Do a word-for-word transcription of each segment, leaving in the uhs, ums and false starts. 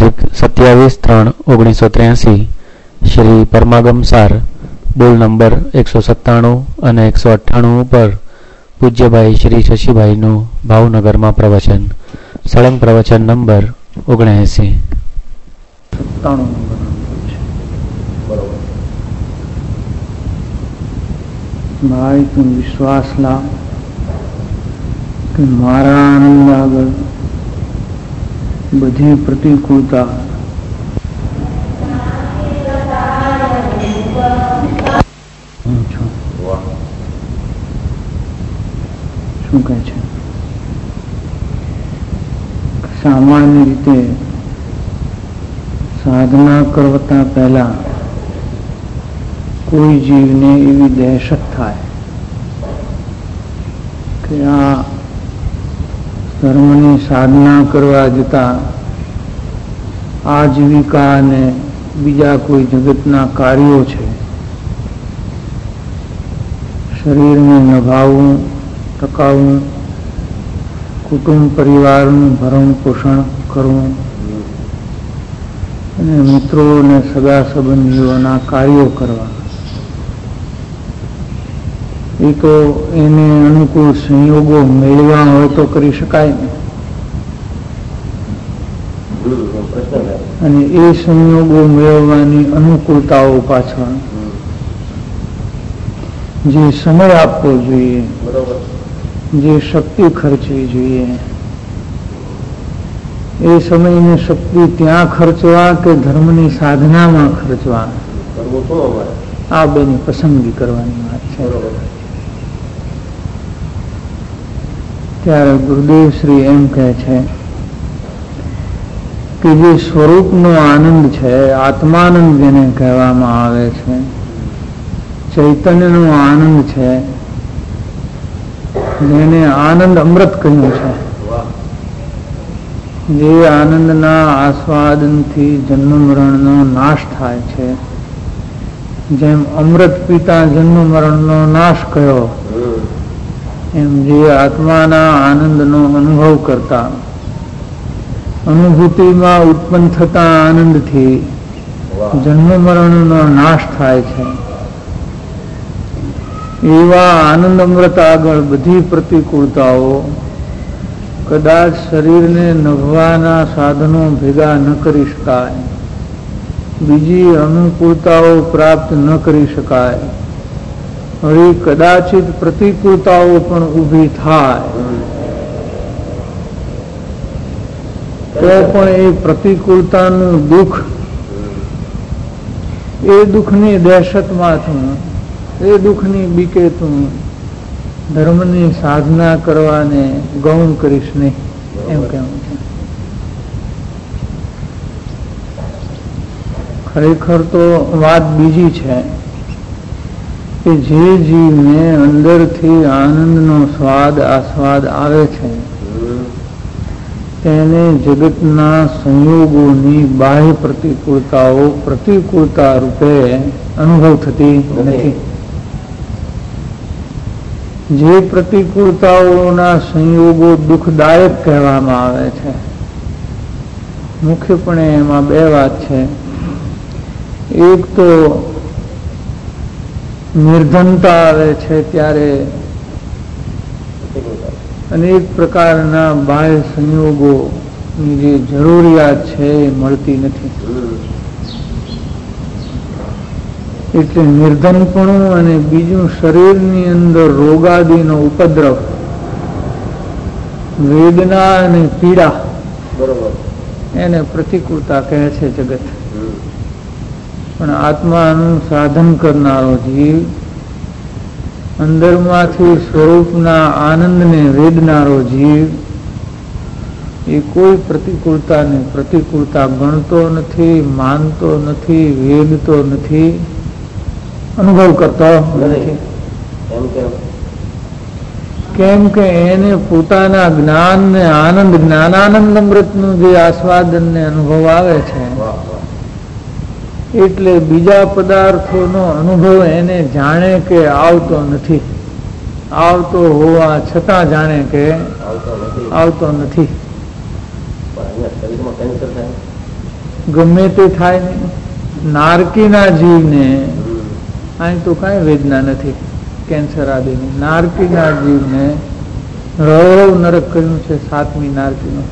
તારીખ સત્યાવીસ ત્રણ ઓગણીસો ત્ર્યાસી શ્રી પરમાગમ સાર બોલ નંબર એકસો સત્તાણું અને એકસો અઠ્ઠાણું ઉપર પૂજ્યભાઈ શ્રી શશીભાઈનું ભાવનગરમાં પ્રવચન. સળંગ પ્રવચન નંબર ઓગણએંસી. સત્તાણું ભાઈ તું વિશ્વાસ લા કે મારા આનંદ આગળ બધી પ્રતિકૂળતા હું છું. શું કહે છે? સામાન્ય રીતે સાધના કરતા પહેલા કોઈ જીવને એવી દહેશત થાય કે આ ધર્મની સાધના કરવા જતા આજીવિકા અને બીજા કોઈ જગતના કાર્યો છે, શરીરને નભાવવું, ટકાવવું, કુટુંબ પરિવારનું ભરણ પોષણ કરવું અને મિત્રો અને સગા સંબંધીઓના કાર્યો કરવા, એ તો એને અનુકૂળ સંયોગો મેળવ્યા હોય તો કરી શકાય ને. અને એ સંયોગો મેળવવાની અનુકૂળતાઓ પાછળ જે સમય આપવો જોઈએ, જે શક્તિ ખર્ચવી જોઈએ, એ સમયની શક્તિ ત્યાં ખર્ચવા કે ધર્મની સાધનામાં ખર્ચવા, આ બેની પસંદગી કરવાની વાત છે. ત્યારે ગુરુદેવ શ્રી એમ કહે છે કે જે સ્વરૂપનો આનંદ છે, આત્માનંદ જેને કહેવામાં આવે છે, ચૈતન્યનો આનંદ છે, જેને આનંદ અમૃત કહ્યું છે, જે આનંદના આસ્વાદનથી જન્મ મરણનો નાશ થાય છે, જેમ અમૃત પિતા જન્મ મરણનો નાશ કયો, એમ જે આત્માના આનંદનો અનુભવ કરતા અનુભૂતિમાં ઉત્પન્ન થતા આનંદથી જન્મ મરણનો નાશ થાય છે, એવા આનંદ અમૃત આગળ બધી પ્રતિકૂળતાઓ કદાચ શરીરને નભવાના સાધનો ભેગા ન કરી શકાય, બીજી અનુકૂળતાઓ પ્રાપ્ત ન કરી શકાય, હવે કદાચિત પ્રતિકૂળતાઓ પણ ઊભી થાય તો પણ એ પ્રતિકૂળતાનું દુઃખ, એ દુઃખની દહેશતમાં તું, એ દુઃખની બીકે તું ધર્મની સાધના કરવાને ગૌણ કરીશ નહીં, એમ કહેવું છે. ખરેખર તો વાત બીજી છે કે જે જીવને અંદરથી આનંદનો સ્વાદ આસ્વાદ આવે છે તેને જગતના સંયોગોની બાહ્ય પ્રતિકૂળતાઓ પ્રતિકૂળતા રૂપે અનુભવ થતી નથી. જે પ્રતિકૂળતાઓના સંયોગો દુઃખદાયક કહેવામાં આવે છે, મુખ્યપણે એમાં બે વાત છે. એક તો નિર્ધનતા આવે છે ત્યારે અનેક પ્રકારના બાહ્ય સંયોગોની જે જરૂરિયાત છે એ મળતી નથી. એટલે નિર્ધનપણું અને બીજું શરીરની અંદર રોગાદીનો ઉપદ્રવ, વેદના અને પીડા, એને પ્રતિકૂળતા કહે છે જગત. પણ આત્માનું સાધન કરનારો જીવ, અંદરમાંથી સ્વરૂપના આનંદને વેદનારો જીવ, એ કોઈ પ્રતિકૂળતાને પ્રતિકૂળતા ગણતો નથી, માનતો નથી, વેદતો નથી, અનુભવ કરતો નથી. કેમ કે એને પોતાના જ્ઞાન ને આનંદ, જ્ઞાનાનંદ અમૃતનું જે આસ્વાદન ને અનુભવ આવે છે, એટલે બીજા પદાર્થોનો અનુભવ એને જાણે કે આવતો નથી, આવતો હોવા છતાં જાણે કે આવતો નથી. ગમે તે થાય ને. નારકીના જીવને અહીં તો કાંઈ વેદના નથી, કેન્સર આદિની. નારકીના જીવને રવ નરક કર્યું છે, સાતમી નારકીનું.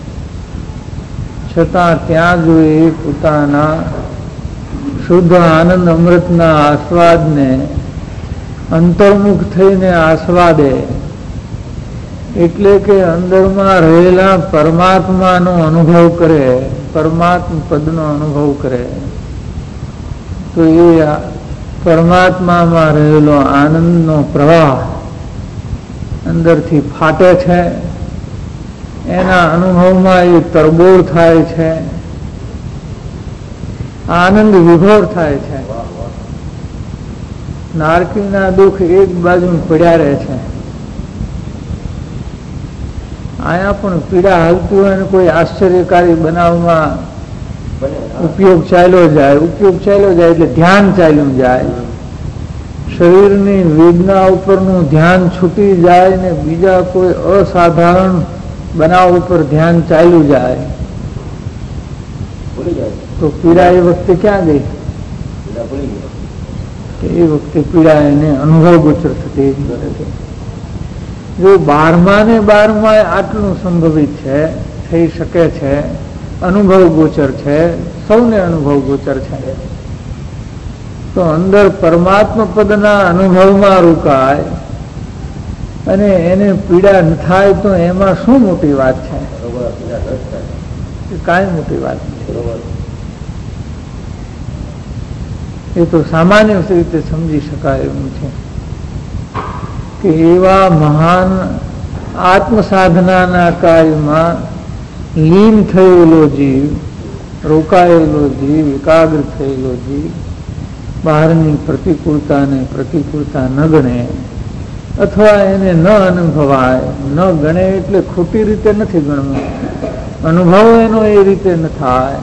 છતાં ત્યાં જો એ પોતાના શુદ્ધ આનંદ અમૃતના આસ્વાદને અંતર્મુખ થઈને આસ્વાદે, એટલે કે અંદરમાં રહેલા પરમાત્માનો અનુભવ કરે, પરમાત્મા પદનો અનુભવ કરે, તો એ પરમાત્મામાં રહેલો આનંદનો પ્રવાહ અંદરથી ફાટે છે. એના અનુભવમાં એ તરબોળ થાય છે, આનંદ વિભોર થાય છે. નારકીના દુઃખ એક બાજુ પડ્યા રહે છે. આયા પણ પીડા હાલતી હોય ને કોઈ આશ્ચર્યકારી બનાવમાં ઉપયોગ ચાલ્યો જાય, ઉપયોગ ચાલ્યો જાય એટલે ધ્યાન ચાલ્યું જાય. શરીરની વેદના ઉપરનું ધ્યાન છૂટી જાય ને બીજા કોઈ અસાધારણ બનાવ ઉપર ધ્યાન ચાલ્યું જાય તો પીડા એ વખતે ક્યાં ગઈ? એ વખતે પીડા એને અનુભવ ગોચર થતી નથી. જો બારમા ને બારમા આટલું સંભવિત છે, થઈ શકે છે, અનુભવ ગોચર છે, સૌને અનુભવ ગોચર છે, તો અંદર પરમાત્મા પદના અનુભવમાં રોકાય અને એને પીડા ન થાય તો એમાં શું મોટી વાત છે? કાંઈ મોટી વાત નથી. એ તો સામાન્ય રીતે સમજી શકાય એવું છે કે એવા મહાન આત્મ સાધનાના કાર્યમાં લીન થયેલો જીવ, રોકાયેલો જીવ, એકાગ્ર થયેલો જીવ બહારની પ્રતિકૂળતાને પ્રતિકૂળતા ન ગણે અથવા એને ન અનુભવાય. ન ગણે એટલે ખોટી રીતે નથી ગણવું, અનુભવ એનો એ રીતે ન થાય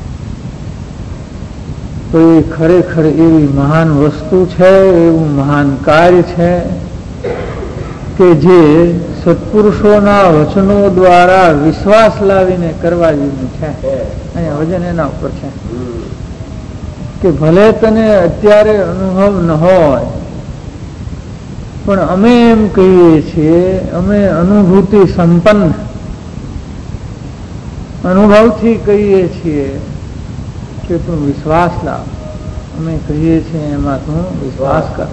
તો એ ખરેખર એવી મહાન વસ્તુ છે, એવું મહાન કાર્ય છે કે જે સત્પુરુષોના વચનો દ્વારા વિશ્વાસ લાવીને કરવા જેવું છે. અહીંયા વજન એના ઉપર છે કે ભલે તને અત્યારે અનુભવ ન હોય પણ અમે એમ કહીએ છીએ, અમે અનુભૂતિ સંપન્ન અનુભવથી કહીએ છીએ કે તું વિશ્વાસ લાવ. અમે કહીએ છીએ એમાં તું વિશ્વાસ કર.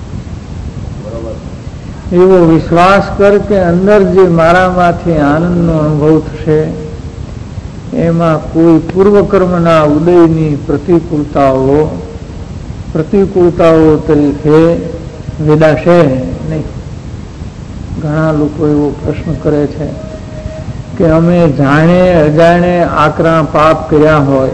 એવો વિશ્વાસ કર કે અંદર જે મારામાંથી આનંદનો અનુભવ થશે એમાં કોઈ પૂર્વકર્મના ઉદયની પ્રતિકૂળતાઓ પ્રતિકૂળતાઓ તરીકે વેદાશે નહીં. ઘણા લોકો એવો પ્રશ્ન કરે છે કે અમે જાણે અજાણે આકરા પાપ કર્યા હોય,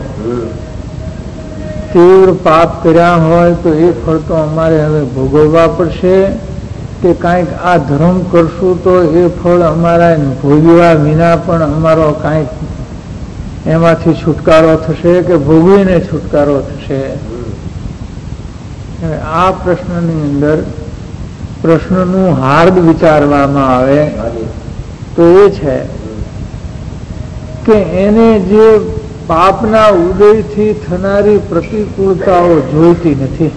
તીવ્ર પાપ કર્યા હોય તો એ ફળ તો અમારે હવે ભોગવવા પડશે કે કાંઈક આ ધર્મ કરશું તો એ ફળ અમારા ભોગવ્યા વિના પણ અમારો કાંઈક એમાંથી છુટકારો થશે કે ભોગવીને છુટકારો થશે? આ પ્રશ્નની અંદર પ્રશ્નનું હાર્દ વિચારવામાં આવે તો એ છે કે એને જે પાપના ઉદયથી થનારી પ્રતિકૂળતાઓ જોઈતી નથી.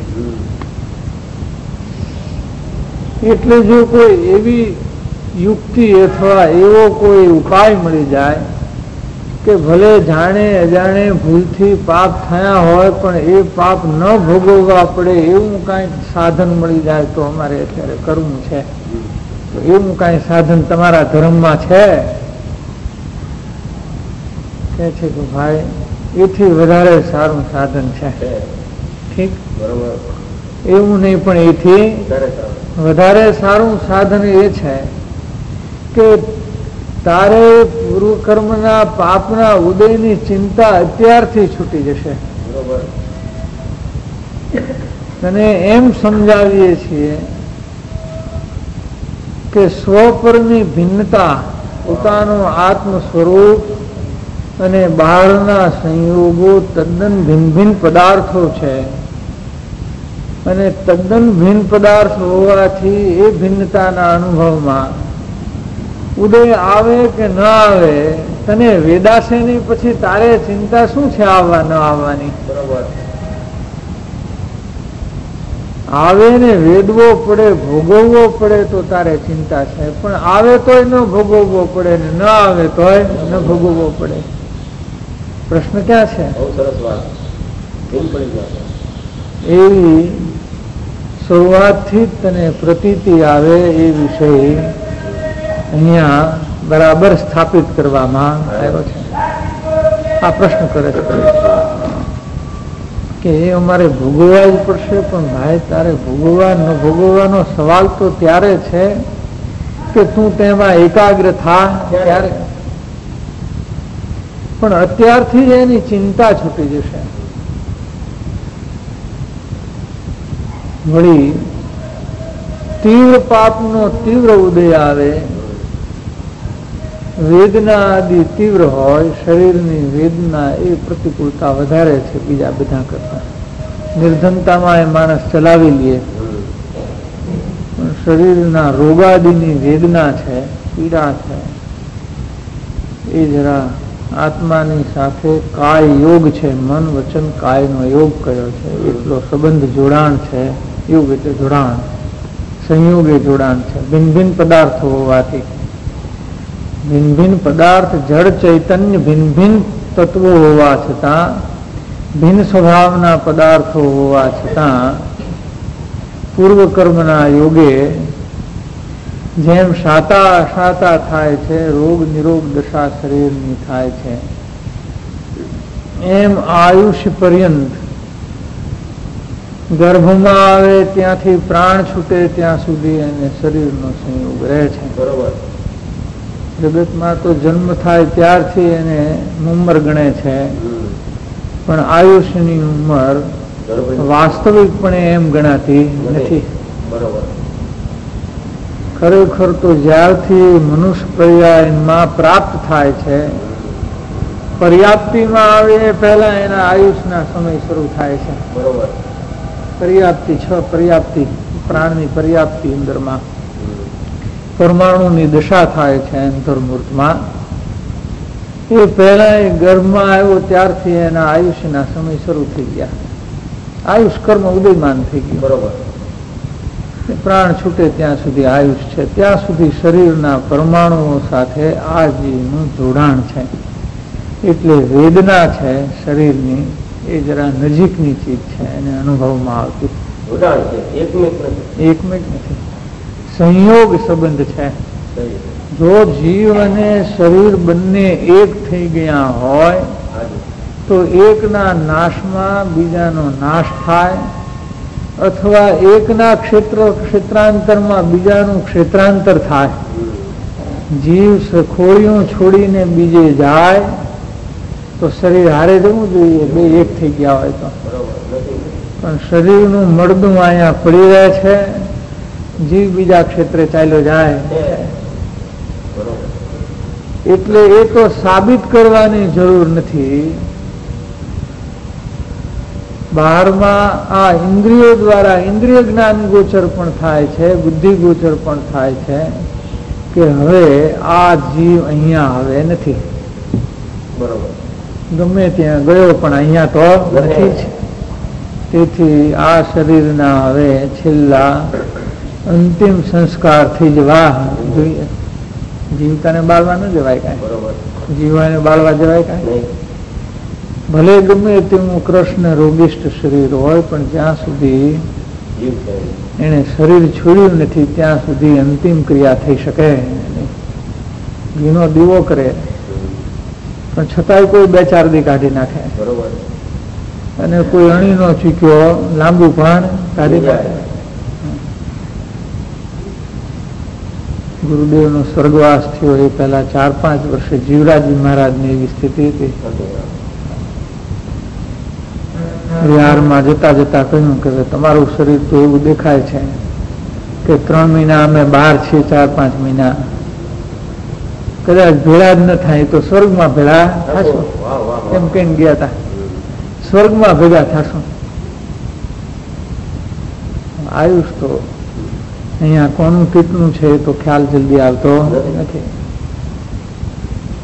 એટલે જો કોઈ એવી યુક્તિ અથવા એવો કોઈ ઉપાય મળી જાય કે ભલે જાણે અજાણે ભૂલથી પાપ થયા હોય પણ એ પાપ ન ભોગવવા પડે એવું કાંઈક સાધન મળી જાય તો અમારે અત્યારે કરવું છે. તો એવું કાંઈ સાધન તમારા ધર્મમાં છે? કે છે કે ભાઈ એથી વધારે સારું સાધન છે. ઠીક, એવું નહીં પણ એથી વધારે સારું સાધન એ છે કે તારે પૂર્વકર્મના પાપના ઉદયની ચિંતા અત્યારથી છૂટી જશે. અને એમ સમજાવીએ છીએ કે સ્વપરની ભિન્નતા, પોતાનું આત્મ સ્વરૂપ અને બહારના સંયોગો તદ્દન ભિન્ન ભિન્ન પદાર્થો છે અને તદ્દન ભિન્ન પદાર્થ હોવાથી એ ભિન્નતાના અનુભવમાં ઉદય આવે કે ન આવે તને વેદાશે નહીં, પછી તારે ચિંતા શું છે આવવા ન આવવાની? બરોબર. આવે ને વેદવો પડે, ભોગવવો પડે તો તારે ચિંતા છે, પણ આવે તોય ન ભોગવવો પડે ને ન આવે તોય ન ભોગવવો પડે. પ્રશ્ન ક્યાં છે? બહુ સરસ વાત. ભૂલ પડી જાય. એવી શરૂઆતથી જ તને પ્રતીતિ આવે એ વિષય અહીંયા બરાબર સ્થાપિત કરવામાં આવ્યો છે. આ પ્રશ્ન કરે છે કે એ અમારે ભોગવવા જ પડશે, પણ ભાઈ તારે ભોગવવા ન ભોગવવાનો સવાલ તો ત્યારે છે કે તું તેમાં એકાગ્ર થા ત્યારે. પણ અત્યારથી જ એની ચિંતા છૂટી જશે. વળી તીવ્ર પાપનો તીવ્ર ઉદય આવે, વેદના આદિ તીવ્ર હોય, શરીરની વેદના એ પ્રતિકૂળતા વધારે છે બીજા બધા કરતા. નિર્ધનતામાં એ માણસ ચલાવી લે, પણ શરીરના રોગાદિની વેદના છે, પીડા છે, એ જરા આત્માની સાથે કાય યોગ છે, મન વચન કાયનો યોગ કયો છે, એટલો સંબંધ જોડાણ છે. યોગ એટલે જોડાણ, સંયોગ એ જોડાણ છે. ભિન્ન ભિન્ન પદાર્થો હોવાથી, ભિન્ન ભિન્ન પદાર્થ જળ ચૈતન્ય ભિન્ન ભિન્ન તત્વો હોવા છતાં, ભિન્ન સ્વભાવના પદાર્થો હોવા છતાં પૂર્વ કર્મના યોગે જેમ શાતા અશાતા થાય છે, રોગ નિરોગ દશા શરીરની થાય છે, એમ આયુષ્ય પર્યંત ગર્ભમાં આવે ત્યાંથી પ્રાણ છૂટે ત્યાં સુધી એને શરીરનો સંયોગ રહે છે. બરોબર. જગતમાં તો જન્મ થાય ત્યારથી એને ઉંમર ગણે છે, પણ આયુષ્યની ઉંમર વાસ્તવિકપણે એમ ગણાતી નથી. બરોબર. ખરેખર તો જ્યારથી મનુષ્ય પર્યાયમાં પ્રાપ્ત થાય છે, પર્યાપ્તિમાં આવે એ પહેલા એના આયુષના સમય શરૂ થાય છે. બરોબર. પર્યાપ્તિ છ પર્યાપ્તિ પ્રાણની પર્યાપ્તિ અંદરમાં પરમાણુની દશા થાય છે અંતર્મૂર્તમાં. એ પહેલા એ ગર્ભમાં આવ્યો ત્યારથી એના આયુષ્યના સમય શરૂ થઈ ગયા. આયુષ કર્મ ઉદયમાન થઈ ગયું. બરોબર. પ્રાણ છૂટે ત્યાં સુધી આયુષ છે, ત્યાં સુધી શરીરના પરમાણુઓ સાથે આ જીવનું જોડાણ છે. એટલે વેદના છે શરીરની એ જરા નજીકની ચીજ છે, એને અનુભવમાં આવતી. જોડાણ છે, એકમેક નથી. એકમેક નથી, સંયોગ સંબંધ છે. જો જીવ અને શરીર બંને એક થઈ ગયા હોય તો એકના નાશમાં બીજાનો નાશ થાય, અથવા એકના ક્ષેત્ર ક્ષેત્રાંતરમાં બીજાનું ક્ષેત્રાંતર થાય. જીવ ખોળિયું છોડીને બીજે જાય તો શરીર હારે જવું જોઈએ, બે એક થઈ ગયા હોય તો. પણ શરીરનું મળદું અહીંયા પડી રહે છે, જીવ બીજા ક્ષેત્રે ચાલ્યો જાય. એટલે એ તો સાબિત કરવાની જરૂર નથી. બહારમાં આ ઇન્દ્રિયો દ્વારા ઇન્દ્રિય જ્ઞાન ગોચર પણ થાય છે, બુદ્ધિ ગોચર પણ થાય છે કે હવે આ જીવ અહીંયા હવે નથી. બરોબર. ગમે ત્યાં ગયો પણ અહીંયા તો નથી જ. તેથી આ શરીરના હવે છેલ્લા અંતિમ સંસ્કારથી જ વાહ જોઈએ. જીવતાને બાળવા ન જવાય કાંઈ, જીવાને બાળવા જવાય કાંઈ. ભલે ગમે તેવું કૃષ્ણ રોગિષ્ઠ શરીર હોય, પણ જ્યાં સુધી એને શરીર છોડ્યું નથી ત્યાં સુધી અંતિમ ક્રિયા થઈ શકે. ઘીનો દીવો કરે પણ છતાંય કોઈ બે ચાર દી કાઢી નાખે, અને કોઈ અણીનો ચૂક્યો લાંબુ પણ કાઢી નાખે. ગુરુદેવનો સ્વર્ગવાસ થયો એ પહેલા ચાર પાંચ વર્ષે જીવરાજી મહારાજની એવી સ્થિતિ હતી. બિહારમાં જતા જતા કહ્યું કે તમારું શરીર તો એવું દેખાય છે કે ત્રણ મહિના અમે બહાર છીએ, ચાર પાંચ મહિના કદાચ ભેળા જ ન થાય તો સ્વર્ગમાં ભેળા થશો એમ કહીને ગયા હતા. સ્વર્ગમાં ભેગા થશો. આયુષ તો અહીંયા કોનું કેટલું છે તો ખ્યાલ જલ્દી આવતો નથી.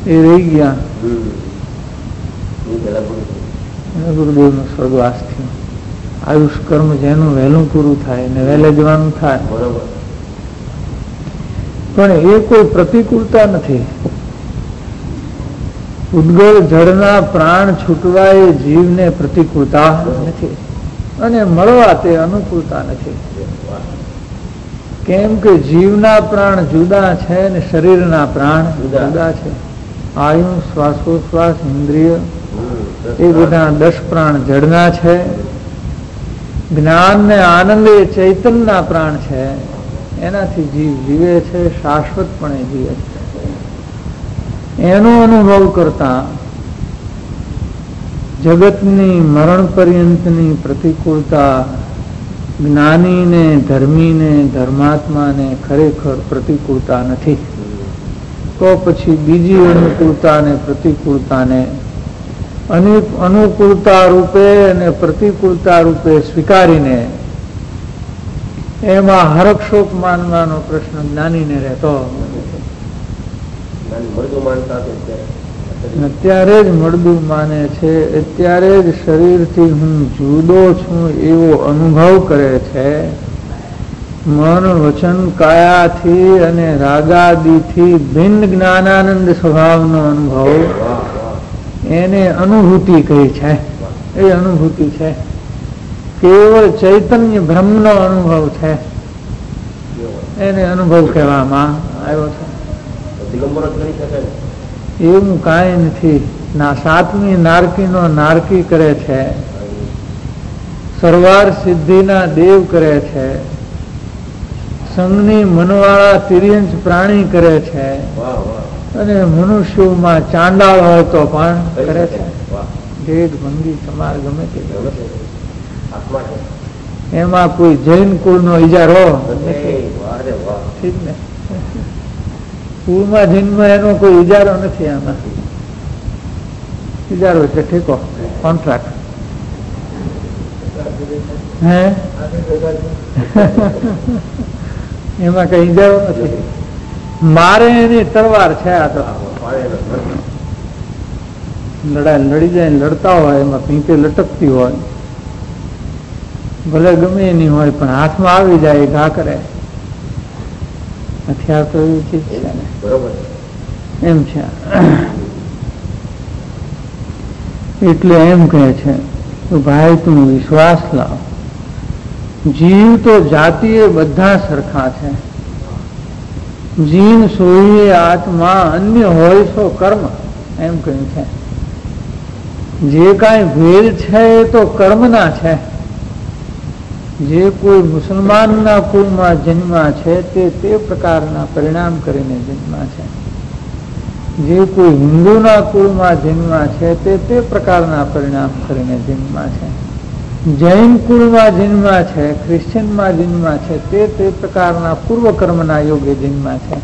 એ રહી ગયા. હમ. એ પેલા પૂરું થયું. અને ગુરુદેવનો સ્વર્ગવાસ થયો. આયુષ કર્મ જેનું વહેલું પૂરું થાય ને વહેલે જવાનું થાય. બરોબર. પણ એ કોઈ પ્રતિકૂળતા નથી. ઉદ્ગળ જળના પ્રાણ છૂટવા એ જીવને પ્રતિકૂળતા નથી અને મળવા તે અનુકૂળતા નથી. કેમ કે જીવના પ્રાણ જુદા છે ને શરીરના પ્રાણ જુદા છે. આયુ શ્વાસોશ્વાસ ઇન્દ્રિય એ બધા દસ પ્રાણ જળના છે. જ્ઞાન ને આનંદ એ ચૈતન્યના પ્રાણ છે. એનાથી જીવ જીવે છે, શાશ્વતપણે જીવે છે. એનો અનુભવ કરતા જગતની મરણ પર્યંતની પ્રતિકૂળતા જ્ઞાનીને ધર્મીને ધર્માત્માને ખરેખર પ્રતિકૂળતા નથી. તો પછી બીજી અનુકૂળતા ને પ્રતિકૂળતાને અનુકૂળતા રૂપે અને પ્રતિકૂળતા રૂપે સ્વીકારીને એમાં હરક્ષોપ માનવાનો પ્રશ્ન જ્ઞાનીને રહેતો અત્યારે જ મળદું માને છે. અત્યારે જ શરીરથી હું જુદો છું એવો અનુભવ કરે છે. મન વચન કાયાથી અને રાગાદિથી ભિન્ન જ્ઞાનાનંદ સ્વભાવનો અનુભવ એને અનુભૂતિ કહી છે. એ અનુભૂતિ છે. કેવળ ચૈતન્ય બ્રહ્મનો અનુભવ છે. એને અનુભવ કહેવામાં આવ્યો છે. એવું કાંઈ નથી. ના સાતમી નારકીનો નારકી કરે છે. સરવાર સિદ્ધિના દેવ કરે છે. સંઘની મનવાળા તિર્યંચ પ્રાણી કરે છે. અને મનુષ્યોમાં ચાંડાળ હોય તો પણ કરે છે. ભેદ ભંગી સમાર ગમે તે એમાં કોઈ જૈન કુળનો ઇજારો ઠીક ને. કુળમાં જન્મ એનો કોઈ ઇજારો નથી. આમાં ઇજારો એટલે ઠીકો કોન્ટ્રાક્ટ. હે એમાં કઈ ઇજારો નથી. મારે એની તલવાર છે. આ તો લડાઈ લડી જાય લડતા હોય એમાં પીંપે લટકતી હોય ભલે ગમે એની હોય પણ હાથમાં આવી જાય ઘા કરે. હથિયાર તો એવી ચીજ છે ને એમ છે. એટલે એમ કહે છે કે ભાઈ તું વિશ્વાસ લાવ. જીવ તો જાતિએ બધા સરખા છે. જીન સોઈએ આત્મા અન્ય હોય સો કર્મ એમ કહ્યું છે. જે કાંઈ ભેદ છે એ તો કર્મના છે. જે કોઈ મુસલમાનના કુળમાં જન્મા છે તે તે પ્રકારના પરિણામ કરીને જન્મા છે. જે કોઈ હિન્દુના કુળમાં જન્મા છે તે તે પ્રકારના પરિણામ કરીને જન્મા છે. જૈન કુળમાં જન્મા છે, ક્રિશ્ચિયનમાં જન્મા છે તે તે પ્રકારના પૂર્વ કર્મના યોગે જન્મા છે.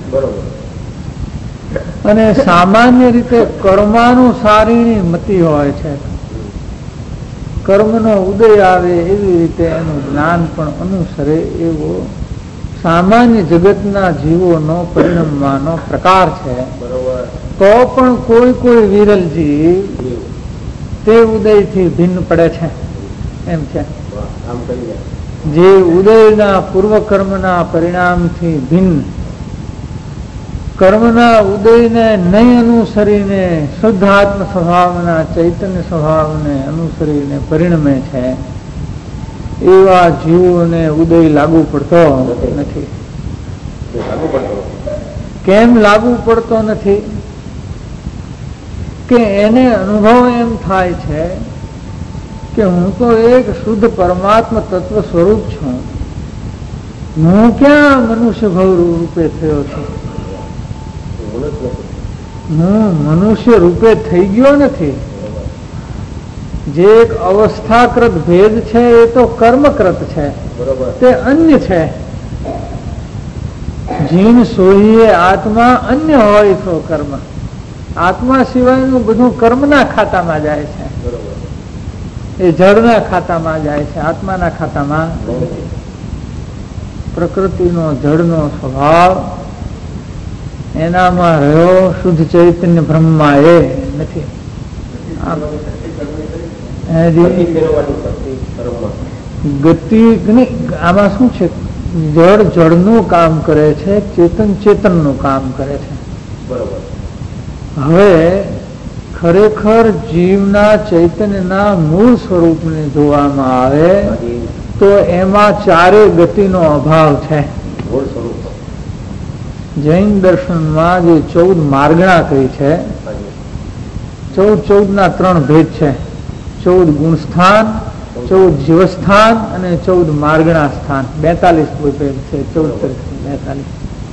અને સામાન્ય રીતે કર્માનુસારીની મતિ હોય છે. કર્મનો ઉદય આવે એવી રીતે એનું જ્ઞાન પણ અનુસરે એવો સામાન્ય જગતના જીવોનો પરિણમવાનો પ્રકાર છે. તો પણ કોઈ કોઈ વિરલ જીવ તે ઉદયથી ભિન્ન પડે છે એમ છે. જે ઉદયના પૂર્વ કર્મના પરિણામથી ભિન્ન કર્મના ઉદયને નહીં અનુસરીને શુદ્ધ આત્મ સ્વભાવના ચૈતન્ય સ્વભાવને અનુસરીને પરિણમે છે એવા જીવોને ઉદય લાગુ પડતો નથી. કેમ લાગુ પડતો નથી? કે એને અનુભવ એમ થાય છે કે હું તો એક શુદ્ધ પરમાત્મા તત્વ સ્વરૂપ છું. હું ક્યાં મનુષ્ય ભાવ રૂપે થયો છું? હું મનુષ્ય રૂપે થઈ ગયો નથી. જે એક અવસ્થાકૃત ભેદ છે એ તો કર્મકૃત છે, તે અન્ય છે. જીન સોહીએ આત્મા અન્ય હોય તો કર્મ. આત્મા સિવાયનું બધું કર્મના ખાતામાં જાય છે. એ જળના ખાતામાં જાય છે, આત્માના ખાતામાં. પ્રકૃતિનો જળનો સ્વભાવ એનામાં રહ્યો શુદ્ધ ચૈતન્ય બ્રહ્મા એ નથી. ગતિ આમાં શું છે? જળ જળનું કામ કરે છે, ચેતન ચેતનનું કામ કરે છે. હવે ખરેખર જીવના ચૈતન્યના મૂળ સ્વરૂપને જોવામાં આવે તો એમાં ચારે ગતિનો અભાવ છે. જૈન દર્શનમાં જે ચૌદ માર્ગણા કહી છે, ચૌદ ચૌદ ના ત્રણ ભેદ છે. ચૌદ ગુણસ્થાન, ચૌદ જીવસ્થાન અને ચૌદ માર્ગણા સ્થાન. બેતાલીસ ભેદ છે. ચૌદ બેતાલીસ.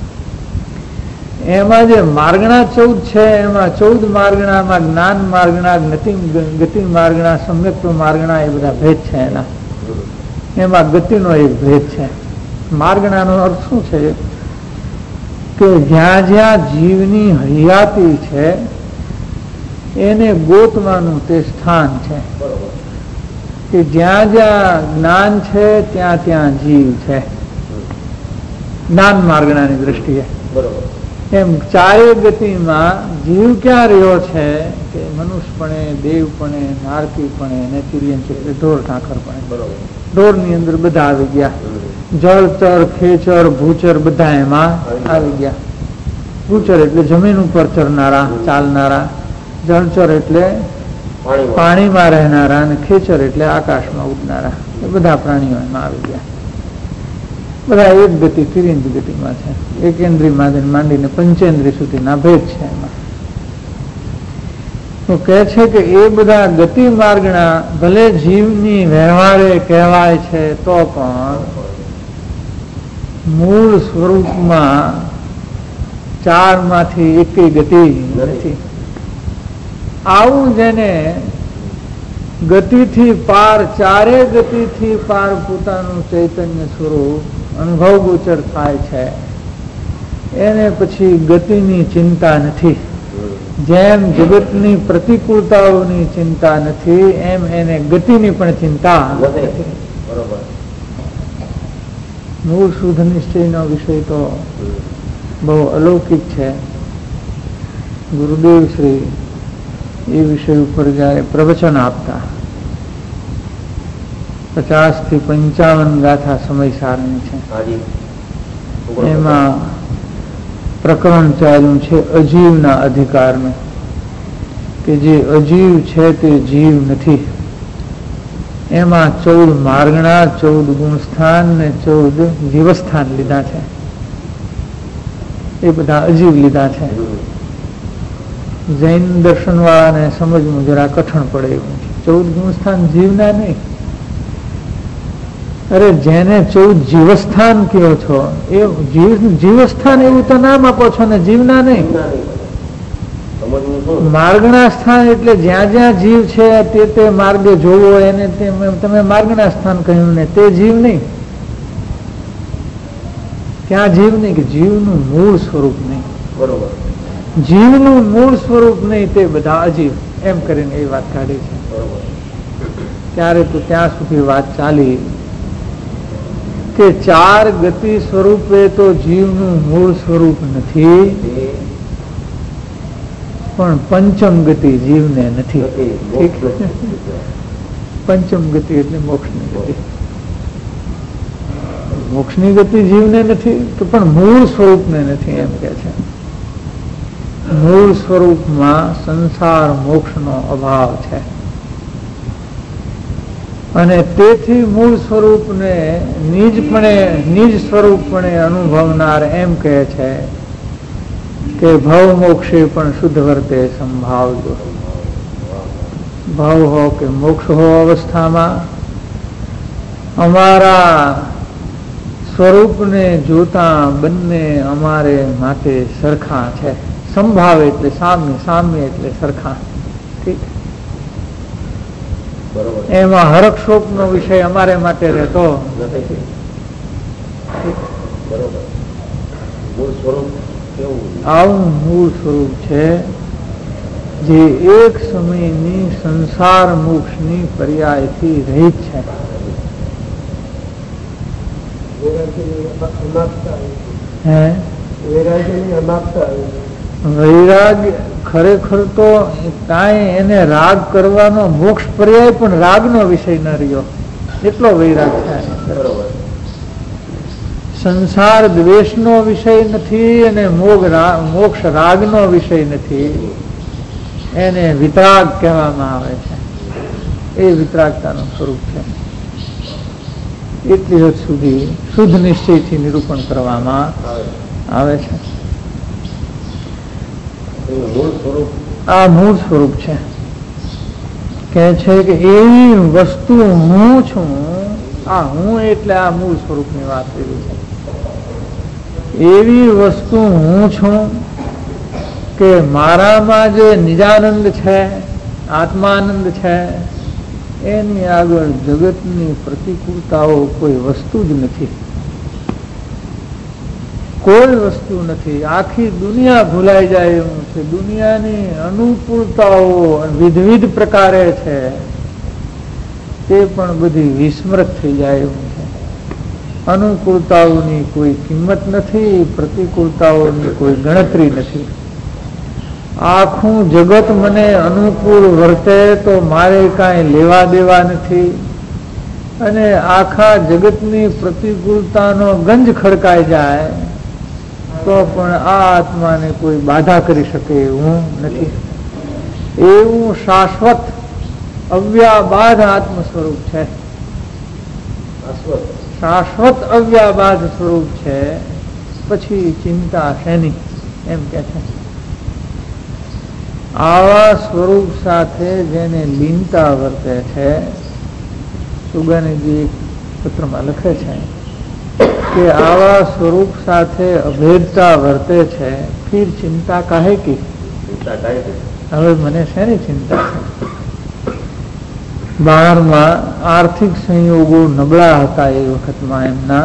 એમાં જે માર્ગણા ચૌદ છે એમાં ચૌદ માર્ગણામાં જ્ઞાન માર્ગણા, ગતિ ગતિ માર્ગણા, સમ્યક્ માર્ગણા એ બધા ભેદ છે. એના એમાં ગતિનો એક ભેદ છે. માર્ગણાનો અર્થ શું છે? કે જ્યાં જ્યાં જીવની હયાતી છે એને ગોતવાનું તે સ્થાન છે. કે જ્યાં જ્યાં જ્ઞાન છે ત્યાં ત્યાં જીવ છે, જ્ઞાન માર્ગણાની દ્રષ્ટિએ. એમ ચારે ગતિમાં જીવ ક્યાં રહ્યો છે? કે મનુષ્યપણે, દેવપણે, નારકીપણે અને તિર્યંચક ઢોર ઠાકરપણે. ઢોરની અંદર બધા આવી ગયા. જળચર, ખેચર, ભૂચર બધા એમાં આવી ગયા. ભૂચર એટલે જમીન ઉપર ચરનારા, ચાલનારા. જળચર એટલે પાણીમાં રહેનારા અને ખેચર એટલે આકાશમાં ઉડનારા. એ બધા પ્રાણીઓ એમાં આવી ગયા. બધા એક ગતિ તિર્યંચ ગતિમાં છે. એકેન્દ્રીયમાં માંડીને પંચેન્દ્રિય સુધીના ભેદ છે એમાં. તો કહે છે કે એ બધા ગતિ માર્ગના ભલે જીવની વ્યવહારે કહેવાય છે તો પણ મૂળ સ્વરૂપમાં ચાર માંથી એકેય ગતિ નથી. આવું જેને ગતિથી પાર, ચારે ગતિથી પાર પોતાનું ચૈતન્ય સ્વરૂપ અનુભવ ગોચર થાય છે એને પછી ગતિની ચિંતા નથી. જેમ જગતની પ્રતિકૂળતાઓની ચિંતા નથી એમ એને ગતિની પણ ચિંતા નથી. મૂળ શુદ્ધ નિશ્ચયનો વિષય તો બહુ અલૌકિક છે. ગુરુદેવ શ્રી એ વિષય ઉપર જયારે પ્રવચન આપતા, પચાસ થી પંચાવન ગાથા સમય સારની છે. એમાં પ્રકરણ ચાલ્યું છે અજીવના અધિકારનું, કે જે અજીવ છે તે જીવ નથી. એમાં ચૌદ માર્ગણા, ચૌદ ગુણસ્થાન ને ચૌદ જીવસ્થાન લીધા છે. એ બધા અજીવ લીધા છે. જૈન દર્શન વાળાને સમજવું જરા કઠણ પડે એવું છે. ચૌદ ગુણસ્થાન જીવના નહીં. અરે જેને ચૌદ જીવસ્થાન કહો છો એ જીવસ્થાન એવું તો નામ આપો છો ને, જીવના નહીં. માર્ગણા સ્થાન એટલે જ્યાં જ્યાં જીવ છે તે તે માર્ગે જોવો એને તમે માર્ગણા સ્થાન કહ્યું ને, તે જીવ નહીં. ત્યાં જીવ નહીં, કે જીવનું મૂળ સ્વરૂપ નહીં. બરોબર. જીવનું મૂળ સ્વરૂપ નહીં તે બધા અજીવ એમ કરીને એ વાત કાઢી છે. ત્યારે તો ત્યાં સુધી વાત ચાલી કે ચાર ગતિ સ્વરૂપે તો જીવનું મૂળ સ્વરૂપ નથી, પણ પંચમ ગતિ જીવને નથી. પંચમ ગતિ એટલે મોક્ષની ગતિ. મોક્ષની ગતિ જીવને નથી તો પણ મૂળ સ્વરૂપને નથી એમ કે છે. મૂળ સ્વરૂપમાં સંસાર મોક્ષનો અભાવ છે અને તેથી મૂળ સ્વરૂપને નિજપણે નિજ સ્વરૂપપણે અનુભવનાર એમ કહે છે કે ભવ મોક્ષે પણ શુદ્ધ વર્તે સંભાવજો. ભવ હો કે મોક્ષ હો અવસ્થામાં અમારા સ્વરૂપને જોતા બંને અમારે માટે સરખા છે. સંભાવ એટલે સામ્ય, સામ્ય એટલે સરખા. ઠીક. એમાં હરખ શોક નો વિષય અમારે માટે રહેતો નથી. આવું મૂળ સ્વરૂપ છે જે એક સમયની સંસાર મોક્ષની પર્યાયથી રહિત છે. હે વૈરાગ ખરેખર તો કાંઈ એને રાગ કરવાનો મોક્ષ પર્યાય પણ રાગનો વિષય ન રહ્યો એટલો વૈરાગ થાય. સંસાર દ્વેષનો વિષય નથી અને મોક્ષ રાગનો વિષય નથી. એને વિતરાગ કહેવામાં આવે છે. એ વિતરાગતાનું સ્વરૂપ છે. એટલી હદ સુધી શુદ્ધ નિશ્ચયથી નિરૂપણ કરવામાં આવે છે. આ મૂળ સ્વરૂપ છે. કે છે કે એવી વસ્તુ હું છું. આ હું એટલે આ મૂળ સ્વરૂપની વાત કરી છે. એવી વસ્તુ હું છું કે મારામાં જે નિજાનંદ છે, આત્માનંદ છે, એની આગળ જગતની પ્રતિકૂળતાઓ કોઈ વસ્તુ જ નથી. કોઈ વસ્તુ નથી. આખી દુનિયા ભૂલાઈ જાય એવું છે. દુનિયાની અનુકૂળતાઓ વિવિધ પ્રકારે છે તે પણ બધી વિસ્મૃત થઈ જાય એવું છે. અનુકૂળતાઓની કોઈ કિંમત નથી, પ્રતિકૂળતાઓની કોઈ ગણતરી નથી. આખું જગત મને અનુકૂળ વર્તે તો મારે કાંઈ લેવા દેવા નથી, અને આખા જગતની પ્રતિકૂળતાનો ગંજ ખડકાઈ જાય તો પણ આ આત્માને કોઈ બાધા કરી શકે એવું નથી. એવું શાશ્વત અવ્યાબાધ આત્મ સ્વરૂપ છે. શાશ્વત અવ્યાબાધ સ્વરૂપ છે. પછી ચિંતા શેની એમ કે છે. આવા સ્વરૂપ સાથે જેને લીનતા વર્તે છે, સુગાનીજી પત્રમાં લખે છે કે આવા સ્વરૂપ સાથે અભેદતા વર્તે છે, ફિર ચિંતા કાહે કી. હવે મને શેની ચિંતા છે? બહારમાં આર્થિક સંયોગો નબળા હતા એ વખતમાં એમના,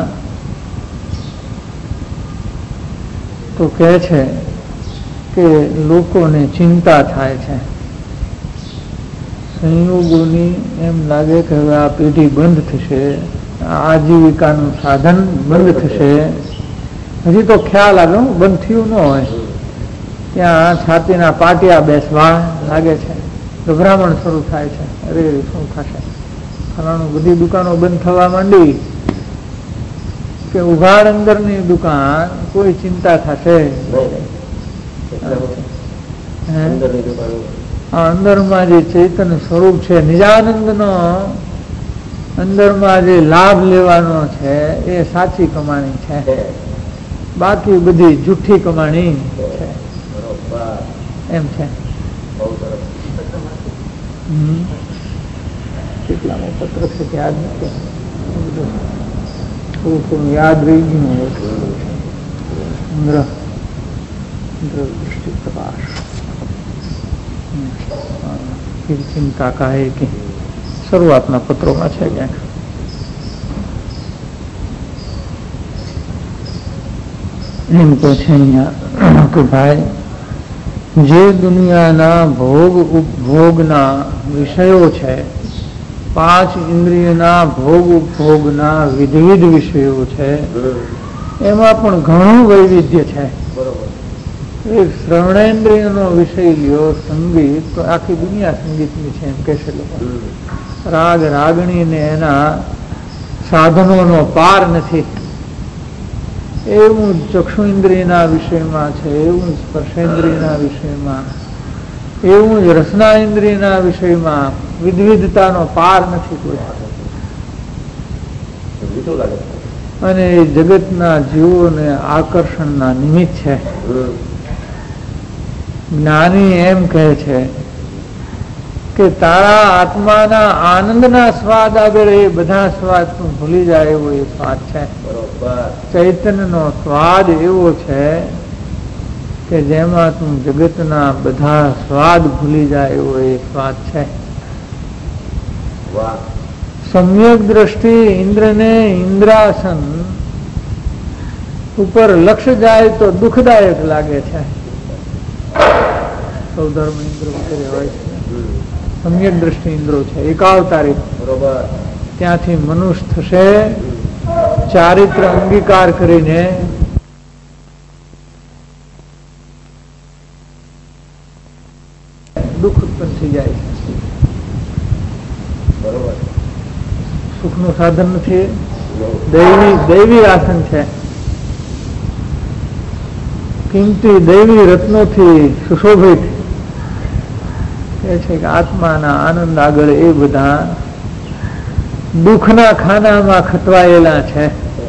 તો કહે છે કે લોકોને ચિંતા થાય છે. સંયોગોની એમ લાગે કે હવે આ પેઢી બંધ થશે, આજીવિકાનું સાધન બંધ થશે. હજી તો ખ્યાલ આવે બંધ થયું ન હોય, ત્યાં છાતીના પાટિયા બેસવા લાગે છે, ગભરામણ શરૂ થાય છે. અરે શું થશે? ફલાણું બધી દુકાનો બંધ થવા માંડી કે ઉઘાડ અંદરની દુકાન કોઈ ચિંતા થશે. અંદરમાં જે ચૈતન્ય સ્વરૂપ છે, નિજાનંદ નો અંદરમાં જે લાભ લેવાનો છે એ સાચી કમાણી છે, બાકી બધી જૂઠી કમાણી છે એમ છે. કેટલામો પત્ર છે કે યાદ નથી, થોડું થોડું યાદ રહી ગયું. પ્રકાશ ચિંતા કાહે કે શરૂઆતના પત્રોમાં છે ક્યાંક. એમ તો છે અહીંયા કે ભાઈ જે દુનિયાના ભોગ ઉપભોગના વિષયો છે, પાંચ ઇન્દ્રિયના ભોગ ઉપભોગના વિવિધ વિષયો છે, એમાં પણ ઘણું વૈવિધ્ય છે. શ્રવણેન્દ્રિયનો વિષય લ્યો સંગીત, તો આખી દુનિયા સંગીતની છે એમ કહેશે લોકો. રાગ રાગણી ને એના સાધનોનો પાર નથી. એવું ચક્ષુ ઇન્દ્રિયના વિષયમાં છે, એવું સ્પર્શેન્દ્રિયના વિષયમાં, એવું જ રસના ઇન્દ્રિયના વિષયમાં વિવિધતાનો પાર નથી કોઈ. અને એ જગતના જીવોને આકર્ષણના નિમિત્ત છે. જ્ઞાની એમ કહે છે કે તારા આત્માના આનંદના સ્વાદ આગળ એ બધા સ્વાદ તું ભૂલી જાય એવો એ સ્વાદ છે. ચૈતન્યનો સ્વાદ એવો છે કે જેમાં તું જગતના બધા સ્વાદ ભૂલી જાય એવો એ સ્વાદ છે. સમ્યક દ્રષ્ટિ ઇન્દ્રને ઇન્દ્રાસન ઉપર લક્ષ્ય જાય તો દુઃખદાયક લાગે છે. સૌ ધર્મ ઇન્દ્ર વગેરે હોય છે. સમ્યક દ્રષ્ટિ ઇન્દ્રો છે, એકાવતારી. ત્યાંથી મનુષ્ય થશે ચારિત્ર અંગીકાર કરીને સુખનું સાધન નથી, દૈવી દૈવી આસન છે. કિંમતી દૈવી રત્નોથી સુશોભિત એ છે કે આત્માના આનંદ આગળ એ બધા દુઃખના ખાનામાં ખતવાયેલા છે.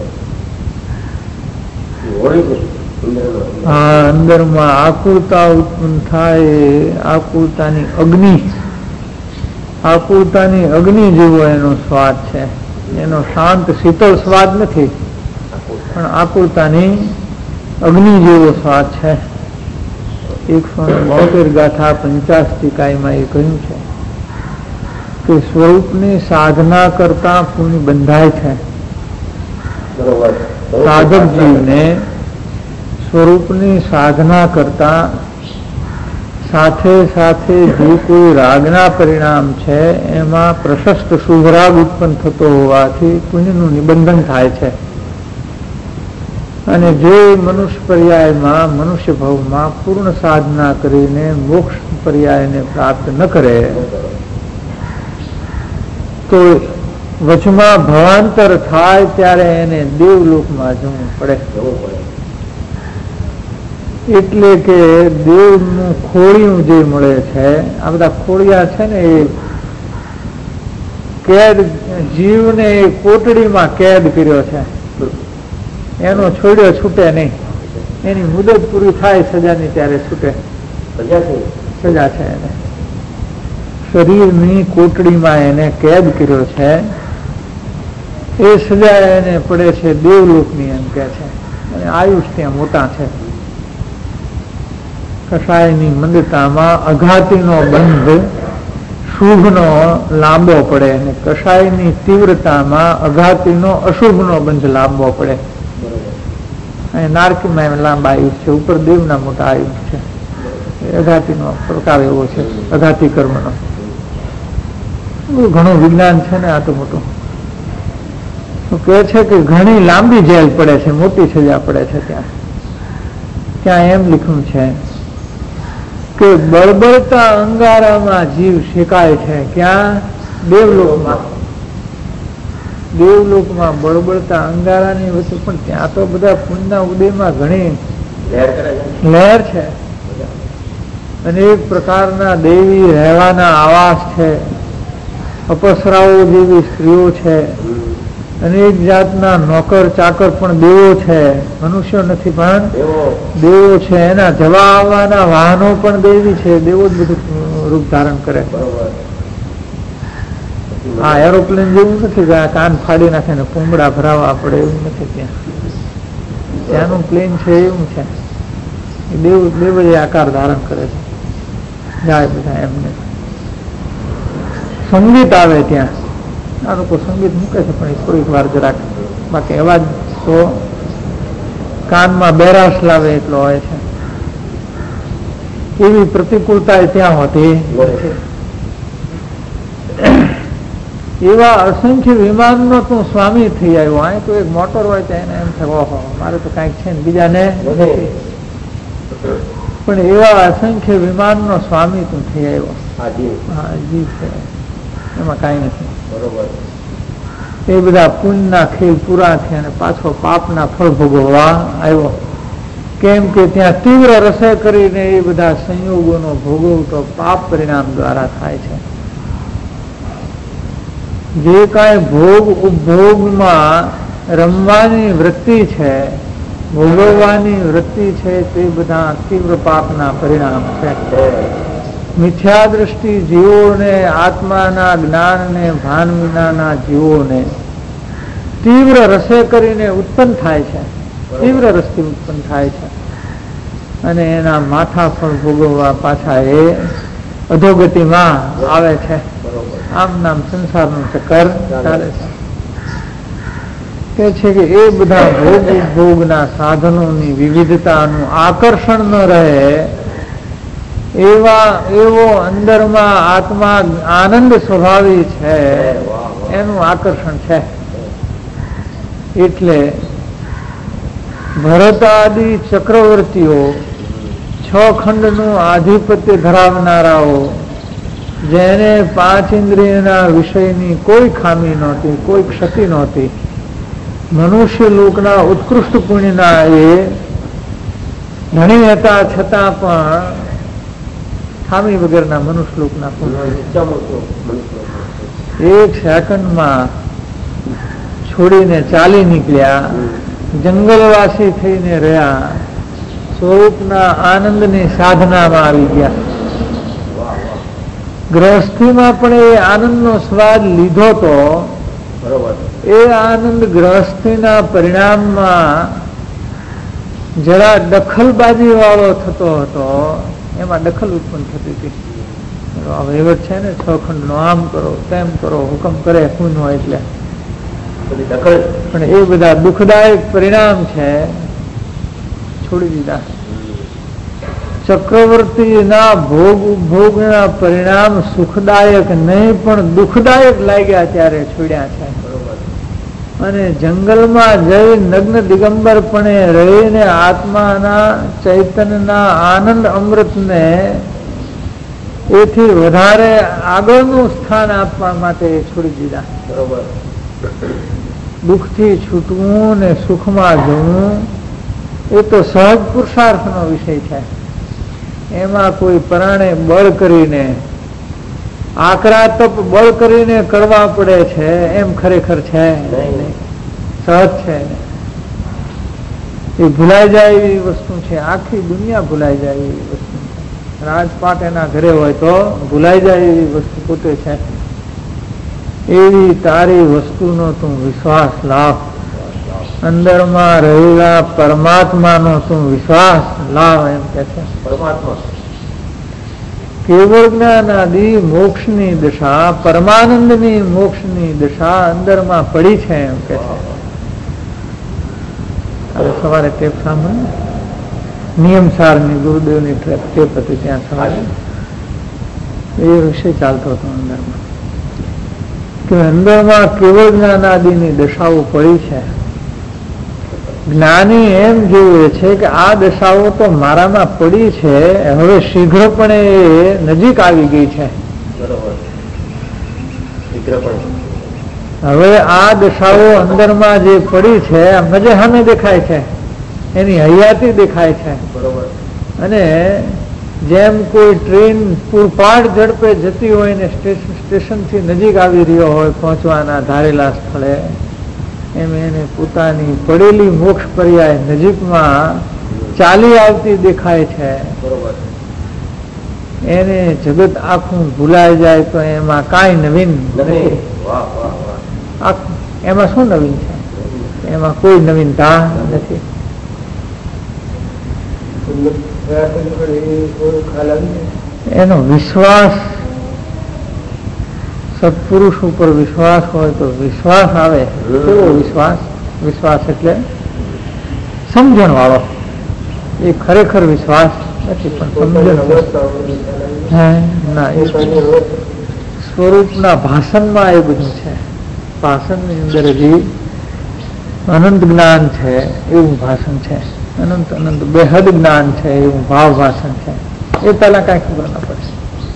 હા, અંદરમાં આકુરતા ઉત્પન્ન થાય, આકુરતાની અગ્નિ આકુરતાની અગ્નિ જેવો એનો સ્વાદ છે. એનો શાંત શીતળ સ્વાદ નથી, પણ આકુરતાની અગ્નિ જેવો સ્વાદ છે. એકસો ને બોતેર ગાથા પંચાસ ટીકાઈમાં એ કહ્યું છે કે સ્વરૂપની સાધના કરતા પુણ્ય બંધાય છે. સાધક જીવને સ્વરૂપની સાધના કરતા સાથે સાથે જે કોઈ રાગના પરિણામ છે એમાં પ્રશસ્ત શુભ રાગ ઉત્પન્ન થતો હોવાથી પુણ્યનું નિબંધન થાય છે. અને જે મનુષ્ય પર્યાયમાં મનુષ્ય ભાવમાં પૂર્ણ સાધના કરીને મોક્ષ પર્યાયને પ્રાપ્ત ન કરે તો વચમાં ભવાંતર થાય ત્યારે એને દેવલોકમાં જવું પડે. એટલે કે દેવનું ખોળિયું જે મળે છે, આ બધા ખોળિયા છે ને એ કેદ જીવને એ કોટડીમાં કેદ કર્યો છે, એનો છોડ્યો છૂટે નહીં. એની મુદત પૂરી થાય સજાની ત્યારે છૂટે. સજા છે એને શરીરની કોટડીમાં એને કેદ કર્યો છે. એ સજા એને પડે છે દેવલોકની એમ કે છે. અને આયુષ ત્યાં મોટા છે. કસાયની મંદતામાં અઘાતીનો બંધ શુભનો લાંબો પડે અને કસાયની તીવ્રતામાં અઘાતીનો અશુભનો બંધ લાંબો પડે. અને નારકીમાં લાંબા આયુષ છે, ઉપર દેવના મોટા આયુષ છે. અઘાતીનો પ્રકાર એવો છે, અઘાતી કર્મનો. ઘણું વિજ્ઞાન છે ને આ તો મોટું. કહે છે કે ઘણી લાંબી જેલ પડે છે, મોટી સજા પડે છે. ત્યાં ત્યાં એમ લખ્યું છે કે બળબળતા અંગારામાં જીવ શેકાય છે. ક્યાં? દેવલોકમાં. દેવલોકમાં બળબળતા અંગારાની વચ્ચે, પણ ત્યાં તો બધા પુણ્યના ઉદયમાં ઘણી લહેર છે. અનેક પ્રકારના દેવી રહેવાના આવાસ છે, અપસરાઓ જેવી સ્ત્રીઓ છે, અનેક જાતના નોકર ચાકર પણ દેવો છે. મનુષ્યો નથી પણ દેવો છે. એના જવા આવવાના વાહનો પણ દેવી છે. દેવો જ બધું રૂપ ધારણ કરે. હા, એરોપ્લેન જેવું નથી કે કાન ફાડી નાખે ને પૂંગડા ભરાવા પડે એવું નથી. ત્યાં ત્યાંનું પ્લેન છે એવું છે. દેવ દેવ જ આકાર ધારણ કરે છે. જાય બધા એમને. સંગીત આવે ત્યાં. આ લોકો સંગીત મૂકે છે પણ થોડીક વાર જરાક, બાકી અવાજ તો કાનમાં બેરાશ લાવે એટલો હોય છે. એવી પ્રતિકૂળતા ત્યાં હોતી નથી. એવા અસંખ્ય વિમાનનો તું સ્વામી થઈ આવ્યો. અહીં તો એક મોટર હોય તો એને એમ થાય ઓહો મારે તો કઈક છે ને બીજાને નથી. પણ એવા અસંખ્ય વિમાનનો સ્વામી તું થઈ આવ્યો. હા, જીવ છે, એમાં કઈ નથી. એ બધા પુણ્યના ખેલ પૂરા છે અને પાછો પાપના ફળ ભોગવવા આવ્યો. કેમ કે ત્યાં તીવ્ર રસે કરીને એ બધા સંયોગોનો ભોગવતો પાપ પરિણામ દ્વારા થાય છે. જે કાંઈ ભોગ ઉપભોગમાં રમવાની વૃત્તિ છે, ભોગવવાની વૃત્તિ છે, તે બધા તીવ્ર પાપના પરિણામ છે. મિથ્યા દ્રષ્ટિ જીવોને, આત્માના જ્ઞાનને ભાન વિનાના જીવોને તીવ્ર રસે કરીને ઉત્પન્ન થાય છે. તીવ્ર રસથી ઉત્પન્ન થાય છે અને એના માથા ફળ ભોગવવા પાછા એ અધોગતિમાં આવે છે. આમ નામ સંસારનું ચક્કર ચાલે છે. કે છે કે એ બધા ભોગ ભોગના સાધનોની વિવિધતાનું આકર્ષણ ન રહે એવા એવો અંદરમાં આત્મા આનંદ સ્વભાવી છે, એનું આકર્ષણ છે. એટલે ભરતાદિ ચક્રવર્તીઓ, છ ખંડનું આધિપત્ય ધરાવનારાઓ, જેને પાંચ ઇન્દ્રિયના વિષયની કોઈ ખામી નહોતી, કોઈ ક્ષતિ નહોતી, મનુષ્ય લોકના ઉત્કૃષ્ટ પુણ્યના એ ધણી હતા છતાં પણ ખામી વગરના મનુષ્ય લોકના પુણ્ય એક સેકન્ડમાં છોડીને ચાલી નીકળ્યા, જંગલવાસી થઈને રહ્યા, સ્વરૂપના આનંદની સાધનામાં આવી ગયા. ગ્રહસ્થીમાં પણ એ આનંદનો સ્વાદ લીધો તો એ આનંદ ગ્રહસ્થીના પરિણામમાં જરા દખલબાજી વાળો થતો હતો, એમાં દખલ ઉત્પન્ન થતી હતી. વહીવટ છે ને છ ખંડ નો, આમ કરો તેમ કરો, હુકમ કરે ખૂન હોય એટલે, પણ એ બધા દુઃખદાયક પરિણામ છે, છોડી દીધા. ચક્રવર્તીના ભોગ ઉપભોગના પરિણામ સુખદાયક નહીં પણ દુઃખદાયક લાગ્યા ત્યારે છોડ્યા છે. અને જંગલમાં જઈ નગ્ન દિગંબરપણે રહીને આત્માના ચૈતન્યના આનંદ અમૃતને એથી વધારે આગળનું સ્થાન આપવા માટે છોડી દીધા. દુઃખથી છૂટવું ને સુખમાં જવું એ તો સહજ પુરુષાર્થનો વિષય છે. એમાં કોઈ પરાણે બળ કરીને, આકરા તપ બળ કરીને કરવા પડે છે એમ ખરેખર છે નહીં, સહજ છે. એ ભૂલાઈ જાય એવી વસ્તુ છે, આખી દુનિયા ભૂલાઈ જાય એવી વસ્તુ છે. રાજપાટ એના ઘરે હોય તો ભૂલાઈ જાય એવી વસ્તુ પોતે છે. એવી તારી વસ્તુનો તું વિશ્વાસ લાવ, અંદરમાં રહેલા પરમાત્માનો તું વિશ્વાસ લાવ એમ કે છે. પરમાત્મા કેવળ જ્ઞાનાદિ મોક્ષની દશા, પરમાનંદની મોક્ષની દશા અંદરમાં પડી છે એમ કે છે. હવે સવારે ટેપ સાંભળે, નિયમસારની ગુરુદેવની ટેપ હતી ત્યાં સવારે એ વિષય ચાલતો હતો અંદરમાં કે અંદરમાં કેવળ જ્ઞાનાદિની દશાઓ પડી છે. જ્ઞાની એમ જોવે છે કે આ દશાઓ તો મારામાં પડી છે, હવે શીઘ્રપણે નજીક આવી ગઈ છે. હવે આ દશાઓ અંદરમાં જે પડી છે નજર સામે દેખાય છે, એની હયાતી દેખાય છે. અને જેમ કોઈ ટ્રેન પૂરપાટ ઝડપે જતી હોય ને સ્ટેશન સ્ટેશનથી નજીક આવી રહ્યો હોય પહોંચવાના ધારેલા સ્થળે, એમ એને પોતાની પડેલી મોક્ષ પર્યાય નજીકમાં ચાલી આવતી દેખાય છે. એને જગત આખું ભૂલાઈ જાય તો એમાં કાંઈ નવીન નથી. એમાં શું નવીન છે? એમાં કોઈ નવીનતા નથી. એનો વિશ્વાસ, સત્પુરુષ ઉપર વિશ્વાસ હોય તો વિશ્વાસ આવે. કેવો વિશ્વાસ? વિશ્વાસ એટલે સમજણ વાળો. એ ખરેખર વિશ્વાસ નથી પણ સમજણ ના, એ સ્વરૂપના ભાષણમાં એ બધું છે. ભાષણની અંદર હજી અનંત જ્ઞાન છે એવું ભાષણ છે, અનંત અનંત બેહદ જ્ઞાન છે એવું ભાવ ભાષણ છે. એ પહેલા કઈ ખબર ના પડે.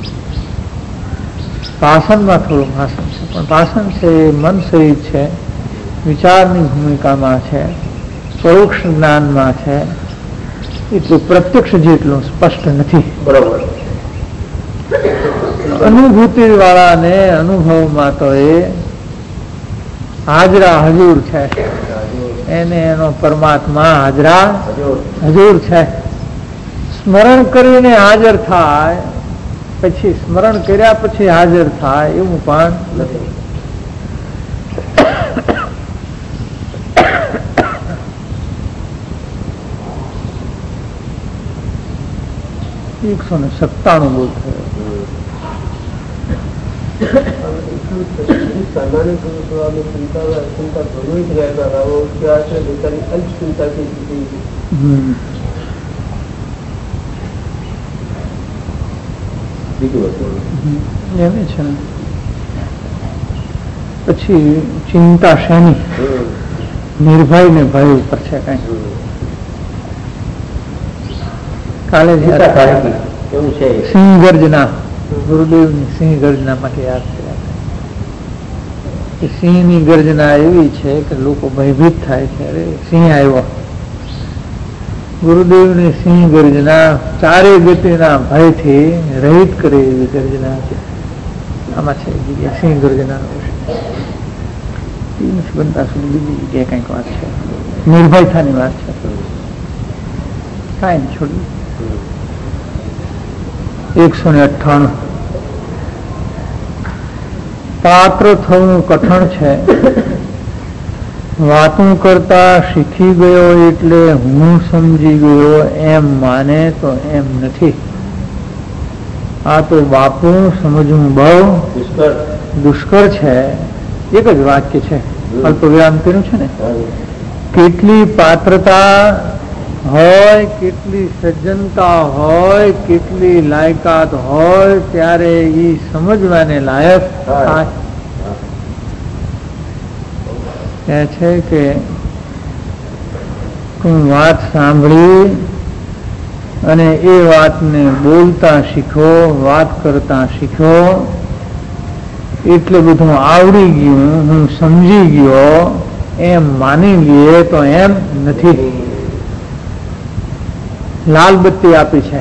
ભાષણમાં થોડું ભાષણ છે પણ ભાષણ છે એ મન સહિત છે, વિચારની ભૂમિકામાં છે, પરોક્ષ જ્ઞાનમાં છે, એટલું પ્રત્યક્ષ જેટલું સ્પષ્ટ નથી. બરોબર. અનુભૂતિ વાળાને અનુભવમાં તો એ હાજરા હજુર છે, એને એનો પરમાત્મા હાજરા હજુર છે. સ્મરણ કરીને હાજર થાય પછી સ્મરણ કર્યા પછી હાજર થાય એવું પણ નથી. એકસો ને સત્તાણું બોલ થયો. सामान्य पुरुषों में चिंता चिंता दोनों ही रहेगा था, वो क्या है बेचारी अल्प चिंता की स्थिति એમ છે ને. પછી ચિંતા શેની? નિર્ભય ને ભય ઉપર છે કઈ. કાલે સિંહ ગર્જના ગુરુદેવની સિંહ ગર્જનામાંથી યાદ કર્યા છે. સિંહની ગર્જના એવી છે કે લોકો ભયભીત થાય છે, અરે સિંહ આવ્યો. ગુરુદેવની સિંહ ગર્જના ચારે ગતિના ભયથી રહિત કરે એવી ગર્જના છે. આમાં છે જગ્યા સિંહ ગર્જના બનતા સુધી બીજી જગ્યાએ કઈક વાત છે, નિર્ભયતાની વાત છે. કાંઈ છોડ્યું. એકસો ને અઠ્ઠાણું પાત્ર થવું કઠણ છે. વાતું કરતા શીખી ગયો એટલે હું સમજી ગયો એમ માને તો એમ નથી. આ તો બાપુ સમજવું બહુ દુષ્કર છે. એક જ વાક્ય છે, અલ્પ વિરામ કર્યું છે ને. કેટલી પાત્રતા હોય, કેટલી સજ્જનતા હોય, કેટલી લાયકાત હોય ત્યારે એ સમજવાને લાયક થાય. કહે છે કે તું વાત સાંભળી અને એ વાતને બોલતા શીખો, વાત કરતા શીખો, એટલે બધું આવડી ગયું, હું સમજી ગયો એમ માની લઈએ તો એમ નથી. લાલ બત્તી આપી છે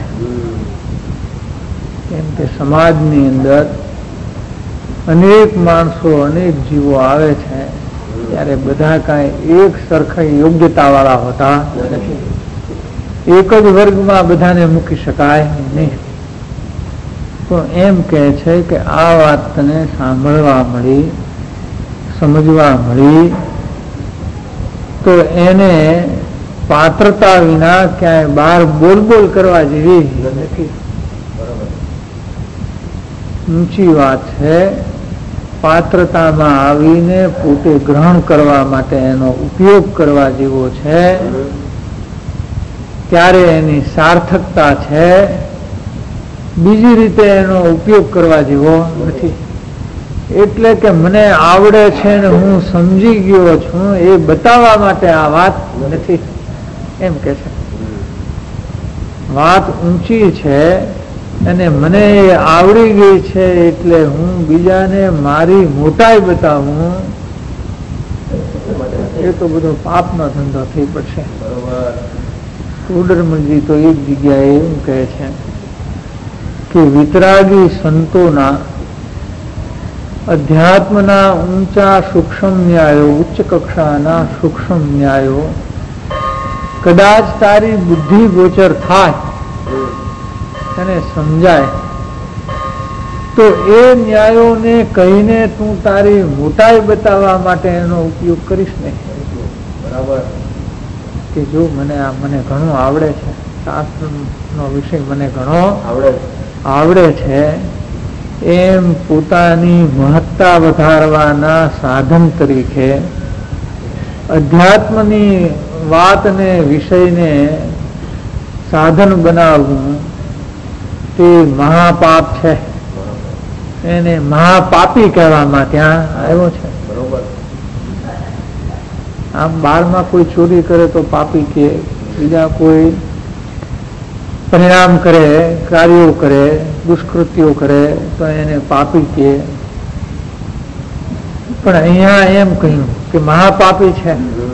કેમ કે સમાજની અંદર અનેક માણસો, અનેક જીવો આવે છે ત્યારે બધા કાંઈ એક સરખા યોગ્યતા વાળા હોતા નથી. એક જ વર્ગમાં બધાને મૂકી શકાય નહીં. તો એમ કહે છે કે આ વાત તને સાંભળવા મળી, સમજવા મળી, તો એને પાત્રતા વિના ક્યાંય બહાર બોલ બોલ કરવા જેવી નથી. ઊંચી વાત છે. પાત્રતામાં આવીને પોતે ગ્રહણ કરવા માટે એનો ઉપયોગ કરવા જેવો છે, ત્યારે એની સાર્થકતા છે. બીજી રીતે એનો ઉપયોગ કરવા જેવો નથી. એટલે કે મને આવડે છે ને હું સમજી ગયો છું એ બતાવવા માટે આ વાત નથી એમ કે છે. વાત ઊંચી છે અને મને એ આવડી ગઈ છે એટલે હું બીજાને મારી મોટાઈ બતાવું, એ તો બધો પાપનો ધંધો થઈ પડશે. ટોડરમલજી તો એક જગ્યાએ એમ કહે છે કે વિતરાગી સંતોના અધ્યાત્મના ઊંચા સૂક્ષ્મ ન્યાયો, ઉચ્ચ કક્ષાના સૂક્ષ્મ ન્યાયો કદાચ તારી બુદ્ધિ ગોચર થાય અને સમજાય તો એ ન્યાયોને કહીને તું તારી મોટાઈ બતાવવા માટે એનો ઉપયોગ કરીશ ને. બરાબર કે જો મને આ મને ઘણું આવડે છે, શાસ્ત્રનો વિષય મને ઘણો આવડે આવડે છે એમ પોતાની મહત્તા વધારવાના સાધન તરીકે અધ્યાત્મની વાતને વિષયને સાધન બનાવવું તે મહાપાપ છે. એને મહાપાપી કહેવામાં ત્યાં આવ્યો છે. બરોબર. આમ બારમાં કોઈ ચોરી કરે તો પાપી કે, બીજા કોઈ પરિણામ કરે, કાર્યો કરે, દુષ્કૃત્યો કરે તો એને પાપી કે. પણ અહીંયા એમ કહ્યું કે મહાપાપી છે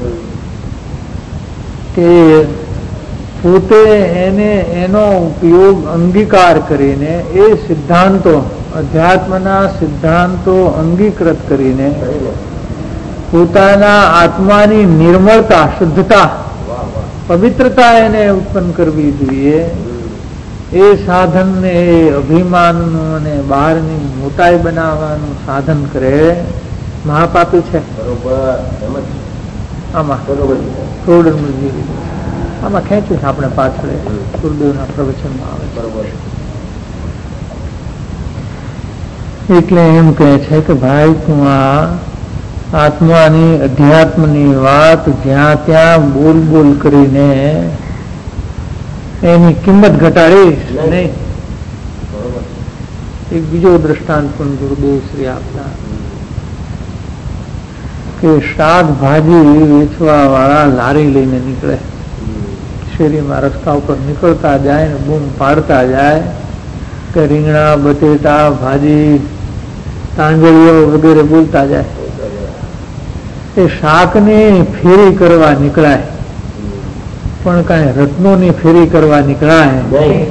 કે પોતે એને એનો ઉપયોગ અંગીકાર કરીને એ સિદ્ધાંતો, અધ્યાત્મના સિદ્ધાંતો અંગીકૃત કરીને પોતાના આત્માની નિર્મળતા, શુદ્ધતા, પવિત્રતા એને ઉત્પન્ન કરવી જોઈએ. એ સાધનને એ અભિમાનનું અને બહારની મોટાઈ બનાવવાનું સાધન કરે, મહાપાપી છે. આમાં આમાં ખેંચ્યું છે આપણે પાછળ ગુરુદેવના પ્રવચનમાં આવે. બરોબર. એટલે એમ કહે છે કે ભાઈ તું આ આત્માની અધ્યાત્મની વાત જ્યાં ત્યાં બોલ બોલ કરીને એની કિંમત ઘટાડીશ નહીં. એક બીજો દ્રષ્ટાંત પણ ગુરુદેવ શ્રી આપતા કે શાકભાજી વેચવા વાળા લારી લઈને નીકળે, શેરીમાં રસ્તા ઉપર નીકળતા જાય ને બૂમ પાડતા જાય કે રીંગણા બટેટા ભાજી તાંજળીઓ વગેરે બોલતા જાય. એ શાકની ફેરી કરવા નીકળાય પણ કાંઈ રત્નોની ફેરી કરવા નીકળાય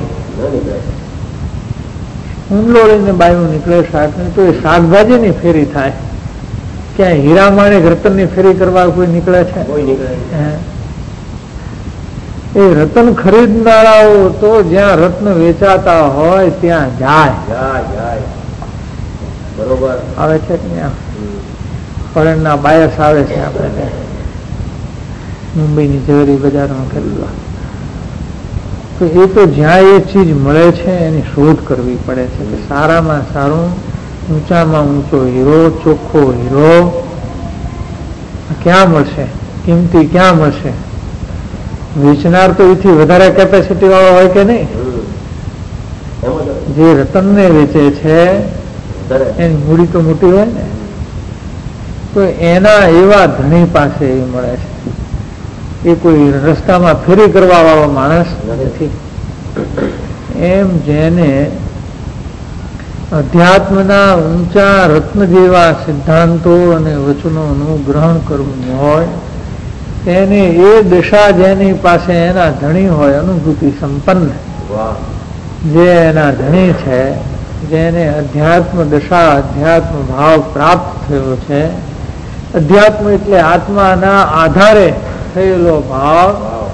ઊંડલોળીને બાયું નીકળે શાકની તો એ શાકભાજીની ફેરી થાય. ક્યાંય હીરા માણેક રતનની ફેરી કરવા કોઈ નીકળે છે? એ રતન ખરીદનારાઓ તો જ્યાં રત્ન વેચાતા હોય ત્યાં જાય. બરોબર આવે છે કે ત્યાં ફોરેનના બાયર્સ આવે છે આપણે મુંબઈની ઝવેરી બજારમાં ખરીદવા. તો એ તો જ્યાં એ ચીજ મળે છે એની શોધ કરવી પડે છે કે સારામાં સારું ઊંચામાં ઊંચો હીરો ચોખ્ખો હીરો ક્યાં મળશે, કિંમતી ક્યાં મળશે. વેચનાર તો એથી વધારે કેપેસિટી વાળો હોય કે નહીં? જે રતનને વેચે છે એની મૂડી તો મોટી હોય ને, તો એના એવા ધણી પાસે એ મળે છે. એ કોઈ રસ્તામાં ફેરી કરવા વાળો માણસ નથી. એમ જેને અધ્યાત્મના ઊંચા રત્ન જેવા સિદ્ધાંતો અને વચનોનું ગ્રહણ કરવું હોય તેને એ દશા જેની પાસે એના ધણી હોય અનુભૂતિ સંપન્ન જે એના ધણી છે, જેને અધ્યાત્મ દશા અધ્યાત્મ ભાવ પ્રાપ્ત થયો છે. અધ્યાત્મ એટલે આત્માના આધારે થયેલો ભાવ,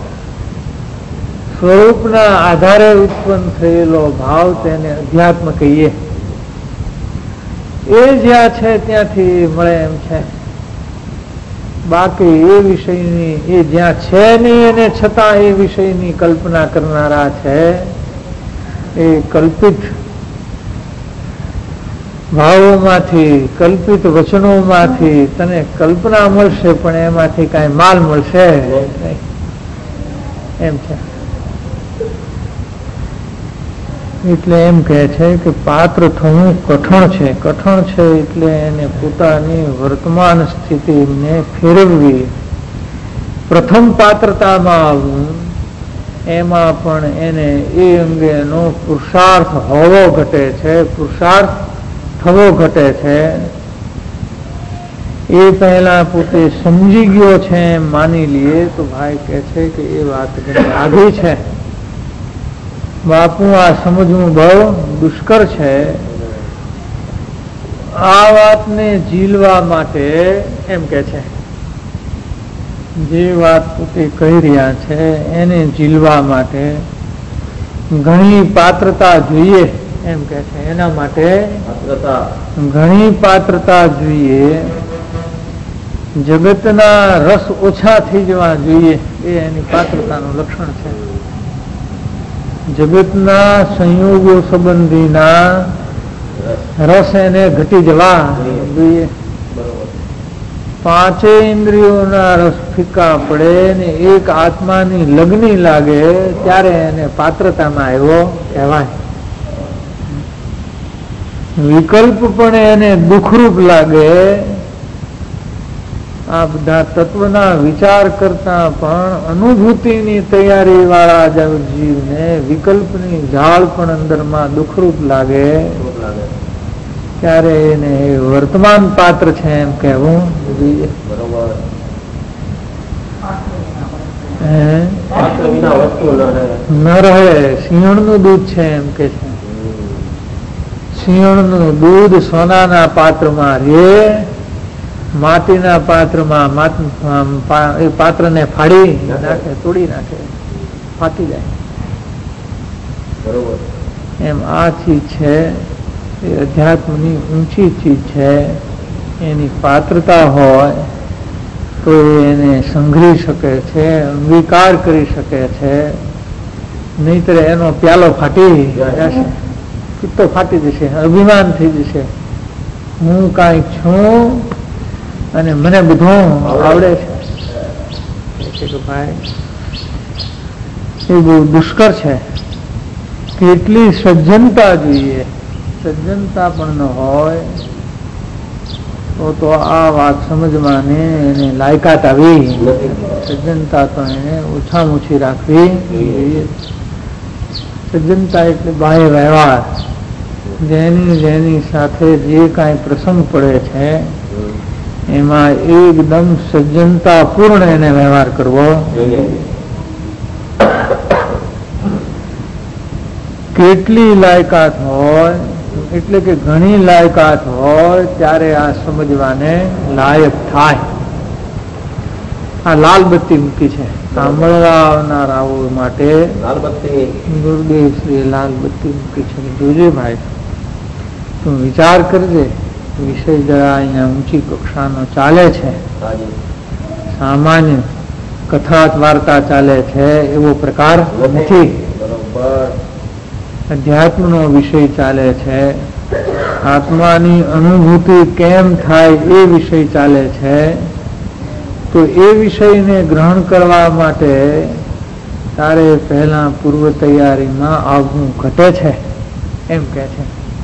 સ્વરૂપના આધારે ઉત્પન્ન થયેલો ભાવ તેને અધ્યાત્મ કહીએ. એ જ્યાં છે ત્યાંથી મળે એમ છે. બાકી એ વિષયની એ જ્યાં છે નહીં એને છતાં એ વિષયની કલ્પના કરનારા છે. એ કલ્પિત ભાવોમાંથી કલ્પિત વચનોમાંથી તને કલ્પના મળશે પણ એમાંથી કાંઈ માલ મળશે નહીં એમ છે. એટલે એમ કહે છે કે પાત્ર થવું કઠણ છે. કઠણ છે એટલે એને પોતાની વર્તમાન સ્થિતિને ફેરવવી, પ્રથમ પાત્રતામાં આવવું, એમાં પણ એને એ અંગેનો પુરુષાર્થ હોવો ઘટે છે, પુરુષાર્થ થવો ઘટે છે. એ પહેલા પોતે સમજી ગયો છે એમ માની લઈએ તો ભાઈ કહે છે કે એ વાત આઘી છે બાપુ, આ સમજવું બહુ દુષ્કર છે. આ વાતને ઝીલવા માટે એમ કે છે, જે વાત પોતે કહી રહ્યા છે એને ઝીલવા માટે ઘણી પાત્રતા જોઈએ એમ કે છે. એના માટે ઘણી પાત્રતા જોઈએ, જગતના રસ ઓછા થઈ જવા જોઈએ એ એની પાત્રતાનું લક્ષણ છે. જગતના સંયોગો સંબંધીના રસ એને ઘટી જવા જોઈએ. પાંચે ઇન્દ્રિયોના રસ ફીકા પડે ને એક આત્માની લગ્ની લાગે ત્યારે એને પાત્રતામાં આવ્યો કહેવાય. વિકલ્પ પણ એને દુઃખરૂપ લાગે. આ બધા તત્વના વિચાર કરતા પણ અનુભૂતિની તૈયારી વાળા જીવને વિકલ્પની ઝાડ પણ અંદરમાં દુઃખરૂપ લાગે ત્યારે એને વર્તમાન પાત્ર છે એમ કહેવું જોઈએ. ન રહે સિંહણનું દૂધ છે એમ કે છે. સિંહણનું દૂધ સોનાના પાત્રમાં રે, માટીના પાત્રમાં એ પાત્રને ફાડી નાખે, તોડી નાખે, ફાટી જાય. એમ આ ચીજ છે એ અધ્યાત્મની ઊંચી ચીજ છે. એની પાત્રતા હોય તો એને સંઘરી શકે છે, અંગીકાર કરી શકે છે. નહીતર એનો પ્યાલો ફાટી જશે, કિત્તો ફાટી જશે, અભિમાન થઈ જશે. હું કાંઈક છું અને મને બધું આવડે છે. ભાઈ એ બહુ દુષ્કર છે. કેટલી સજ્જનતા જોઈએ. સજ્જનતા પણ ન હોય તો તો આ વાત સમજમાં ને એને લાયકાત આવી. સજ્જનતા તો એને ઓછામાં ઓછી રાખવી જોઈએ. સજ્જનતા એટલે બાહ્ય વ્યવહાર, જેની જેની સાથે જે કાંઈ પ્રસંગ પડે છે એમાં એકદમ સજ્જનતા પૂર્ણ એને વ્યવહાર કરવો. કેટલી લાયકાત હોય એટલે કે ઘણી લાયકાત હોય ત્યારે આ સમજવાને લાયક થાય. આ લાલ બત્તી મૂકી છે સાંભળવા આવનારાઓ માટે. ગુરુદેવ શ્રી લાલ બત્તી મૂકી છે. જોજે ભાઈ, તું વિચાર કરજે. વિષય જરા અહીંયા ઊંચી કક્ષાનો ચાલે છે. સામાન્ય કથા વાર્તા ચાલે છે એવો પ્રકાર નથી. અધ્યાત્મનો વિષય ચાલે છે. આત્માની અનુભૂતિ કેમ થાય એ વિષય ચાલે છે. તો એ વિષયને ગ્રહણ કરવા માટે તારે પહેલા પૂર્વ તૈયારીમાં આવવું ઘટે છે એમ કે છે.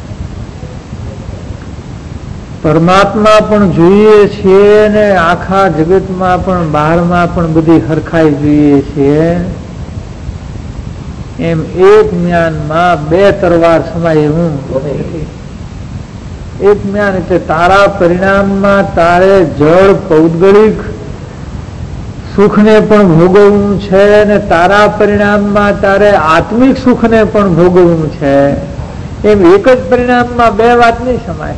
પરમાત્મા પણ જોઈએ છીએ ને આખા જગતમાં પણ બહારમાં પણ બધી હરખાઈ જોઈએ છીએ. એમ એક જ્ઞાનમાં બે તરવાર સમાય હું નથી. એક જ્ઞાન એટલે તારા પરિણામમાં તારે જળ પૌદ્ગલિક સુખને પણ ભોગવવું છે ને તારા પરિણામમાં તારે આત્મિક સુખને પણ ભોગવવું છે. એમ એક જ પરિણામમાં બે વાત નહીં સમાય.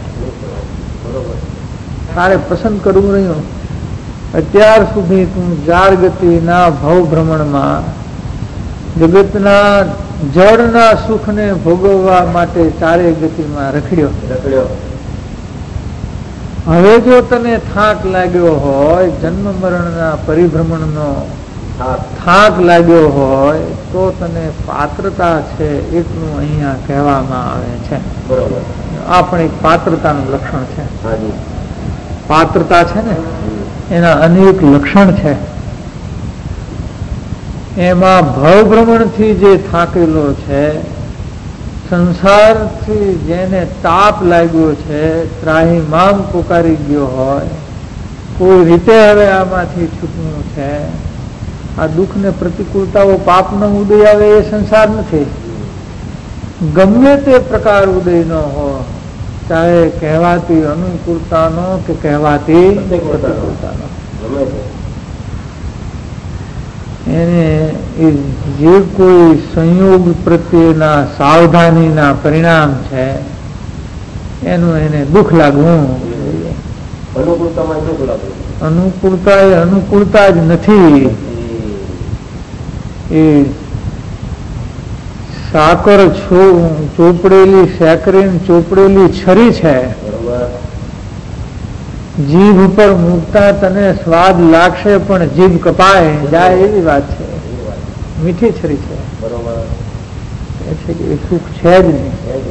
તારે પસંદ કરવું રહ્યું. અત્યાર સુધી તું જાર ગતિના ભવ ભ્રમણમાં જગતના જળના સુખને ભોગવવા માટે ચારે ગતિમાં રખડ્યો. હવે જો તને થાક લાગ્યો હોય, જન્મ મરણના પરિભ્રમણનો થાક લાગ્યો હોય તો તને પાત્રતા છે એટલું અહીંયા કહેવામાં આવે છે. આ પણ એક પાત્રતાનું લક્ષણ છે. પાત્રતા છે ને એના અનેક લક્ષણ છે. એમાં ભવભ્રમણથી જે થાકેલો છે, સંસારથી જેને તાપ લાગ્યો છે, ત્રાહી માંગ પુકારી ગયો હોય, કોઈ રીતે હવે આમાંથી છૂટવું છે. આ દુઃખ ને પ્રતિકૂળતાઓ પાપનો ઉદય આવે એ સંસાર નથી. ગમે તે પ્રકાર ઉદય નો હોય, ચાહે કહેવાતી અનુકૂળતાનો કે કહેવાતી પ્રતિકૂળતાનો, એને જે કોઈ સંયોગ પ્રત્યેના સાવધાનીના પરિણામ છે એનું એને દુઃખ લાગવું. અનુકૂળતા એ અનુકૂળતા જ નથી. એ સાકર ચોપડેલી સેકરીન ચોપડેલી છરી છે. જીભ ઉપર મૂકતા તને સ્વાદ લાગશે પણ જીભ કપાય જાય એવી વાત છે. મીઠી છરી છે એ સુખ છે જ નહીં.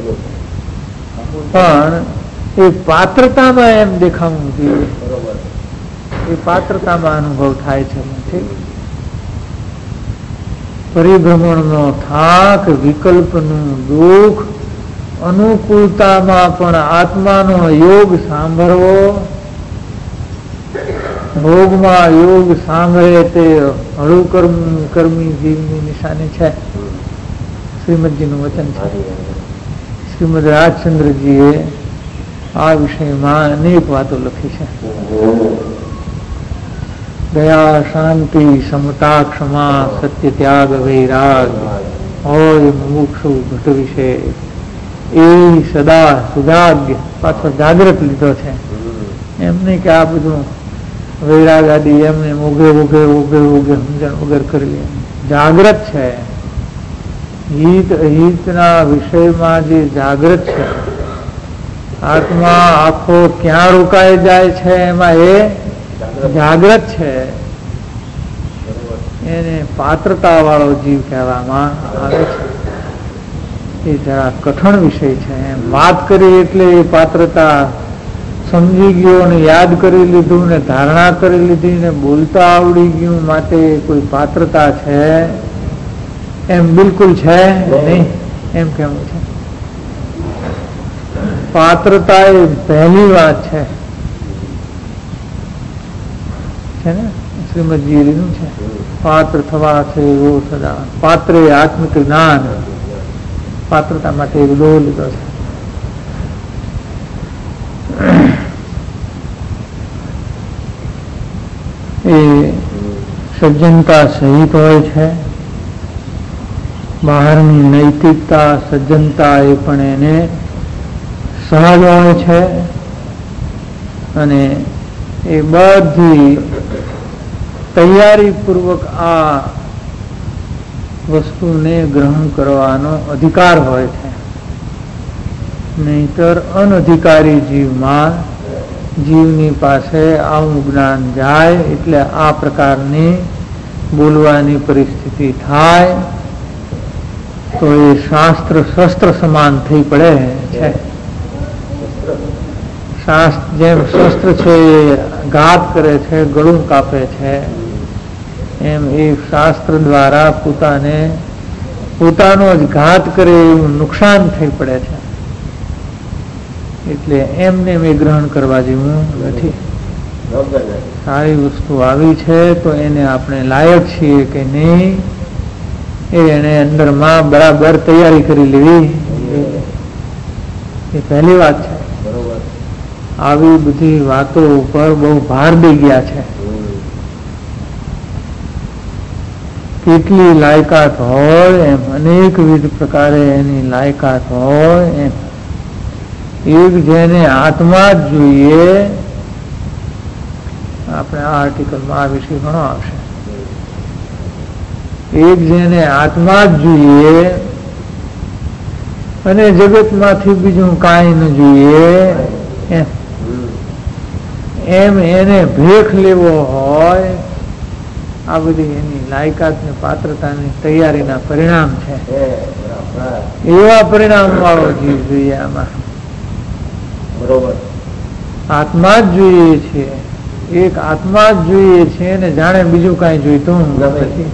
પણ એ પાત્રતામાં એમ દેખાવું જોઈએ. એ પાત્રતામાં અનુભવ થાય છે. પરિભ્રમણનો થાક, વિકલ્પનું દુઃખ, અનુકૂળતામાં પણ આત્માનો યોગ સાંભળવો, ભોગમાં યોગ સાંભળે તે હળુ કર્મ કર્મી જીવની નિશાની છે. શ્રીમદજીનું વચન છે. શ્રીમદ રાજચંદ્રજીએ આ વિષયમાં અનેક વાતો લખી છે. દયા, શાંતિ, સમતા, ક્ષમા, સત્ય, ત્યાગ, વૈરાગ હોય મુમુક્ષુ ઘટ વિશે એ સદા સુજાગ્ય પાછો જાગ્રત લીધો છે. એમ નહીં કે આ બધું વૈરાગ આદિ એમને ઉઘે ઉઘે ઉઘે ઉઘે સમજણ વગર કરી. જાગ્રત છે. હિત અહિતના વિષયમાં જે જાગ્રત છે, આત્મા આખો ક્યાં રોકાઈ જાય છે એમાં એ જાગ્રત છે. એને પાત્રતા વાળો જીવ કહેવામાં આવે છે. એ જરા કઠણ વિષય છે. એમ વાત કરી એટલે એ પાત્રતા સમજી ગયો ને યાદ કરી લીધું ને ધારણા કરી લીધી ને બોલતા આવડી ગયું માટે કોઈ પાત્રતા છે એમ બિલકુલ છે નહીં એમ કેવું છે. પાત્રતા એ પહેલી વાત છે છે ને શ્રીમદજી લીધું છે. પાત્ર થવા છે એવો સદા પાત્રે આત્મિક જ્ઞાન. પાત્રતા માટે એક દો લીધો છે. એ સજ્જનતા સહિત હોય છે. બહારની નૈતિકતા સજ્જનતા એ પણ એને સહજ હોય છે અને એ બધી તૈયારીપૂર્વક આ વસ્તુને ગ્રહણ કરવાનો અધિકાર હોય છે. નહીતર અનધિકારી જીવમાં જીવની પાસે આવું જ્ઞાન જાય એટલે આ પ્રકારની બોલવાની પરિસ્થિતિ થાય તો એ શાસ્ત્ર શસ્ત્ર સમાન થઈ પડે છે. શાસ્ત્ર જેમ શસ્ત્ર છે એ ઘાત કરે છે, ગળું કાપે છે, એમ એ શાસ્ત્ર દ્વારા પોતાને પોતાનો જ ઘાત કરે એવું નુકસાન થઈ પડે છે. એટલે એમને મેં ગ્રહણ કરવા જેવું નથી. સારી વસ્તુ આવી છે તો એને આપણે લાયક છીએ કે નહીં એ એને અંદરમાં બરાબર તૈયારી કરી લેવી એ પહેલી વાત છે. આવી બધી વાતો ઉપર બહુ ભાર દઈ ગયા છે. કેટલી લાયકાત હોય એમ અનેકવિધ પ્રકારે એની લાયકાત હોય એમ. એક જેને આત્મા જ જોઈએ, આપણે આ આર્ટિકલમાં આ વિષય ઘણો આવશે. એક જેને આત્મા જ જોઈએ અને જગતમાંથી બીજું કાંઈ ન જોઈએ એમ એમ એને ભેખ લેવો હોય, આ બધી એની લાયકાત ને પાત્રતાની તૈયારીના પરિણામ છે. એવા પરિણામ વાળો જીવ જોઈએ. આમાં આત્મા જ જોઈએ છે, એક આત્મા જ જોઈએ છે ને જાણે બીજું કઈ જોઈતું નથી.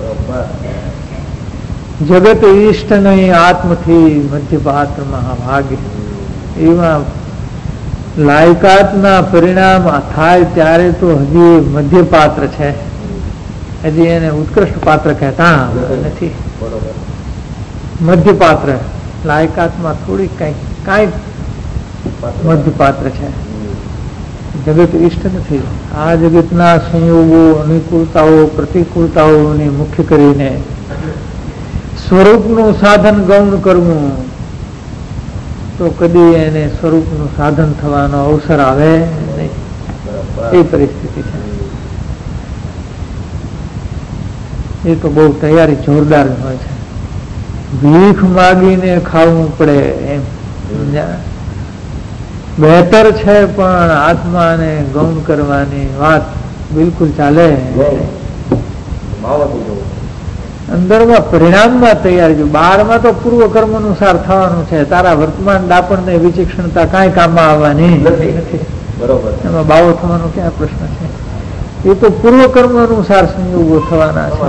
જગત ઈષ્ટ નહીં આત્મથી મધ્યપાત્ર મહાભાગ્ય. એવા લાયકાતના પરિણામ થાય ત્યારે તો હજી મધ્યપાત્ર છે, હજી એને ઉત્કૃષ્ટ પાત્ર કહેતા નથી. મધ્યપાત્ર લાયકાતમાં થોડી કઈ કઈ મધ્યપાત્ર છે. જગત ઈષ્ટ નથી. આ જગતના સંયોગો, અનુકૂળતાઓ, પ્રતિકૂળતાઓને મુખ્ય કરીને સ્વરૂપનું સાધન ગૌણ કરવું તો કદી એને સ્વરૂપનું સાધન થવાનો અવસર આવે નહીં. એ પરિસ્થિતિ છે. એ તો બહુ તૈયારી જોરદાર હોય છે. ભીખ માગીને ખાવું પડે એમ બહેતર છે, પણ આત્માને ગૌણ કરવાની વાત બિલકુલ ચાલે. અંદરમાં પરિણામમાં તૈયારી. બહારમાં તો પૂર્વ કર્મ અનુસાર થવાનું છે. તારા વર્તમાન દાપણ ને વિચક્ષણતા કાંઈ કામમાં આવવાની નથી. એમાં બાવો થવાનો ક્યાં પ્રશ્ન છે? એ તો પૂર્વ કર્મ અનુસાર સંયોગો થવાના છે.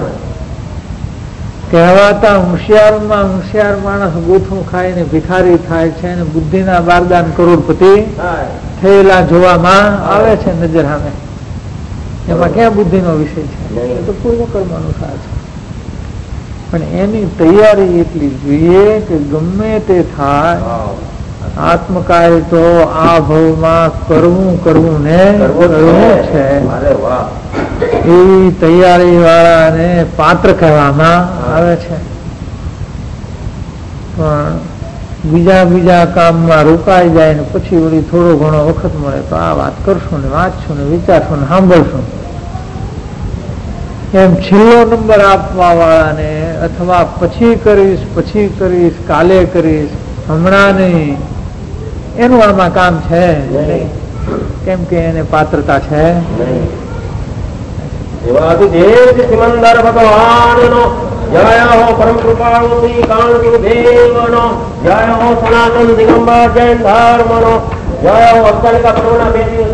કહેવાતા હોશિયારમાં હોશિયાર માણસ ગોથું ખાઈને ભિખારી થાય છે અને બુદ્ધિના બારદાન કરોડપતિ થયેલા જોવામાં આવે છે નજર સામે. એમાં ક્યાં બુદ્ધિનો વિષય છે? એ તો પૂર્વ કર્મ અનુસાર છે. પણ એની તૈયારી એટલી જોઈએ કે ગમે તે થાય આત્મકાય તો આ ભાવમાં કરવું કરવું ને કરવું છે. એવી તૈયારી વાળાને પાત્ર કહેવામાં આવે છે. પણ બીજા બીજા કામમાં રોકાઈ જાય ને પછી વળી થોડો ઘણો વખત મળે તો આ વાત કરશું ને વાંચશું ને વિચારશું ને સાંભળશું એમ છેલ્લો નંબર આપવા વાળાને અથવા પછી કરીશ પછી કરીશ કાલે કરીશ હમણાં નહીં એનું આમાં કામ છે નહીં. કેમ કે એને પાત્રતા છે. સિમંદર ભગવાનનો જય હો પરમ કૃપાળુ શ્રી કાંતિ દેવનો જય હો સનાતન દિગંબર જૈન ધર્મનો જય હો અસ્તલિકા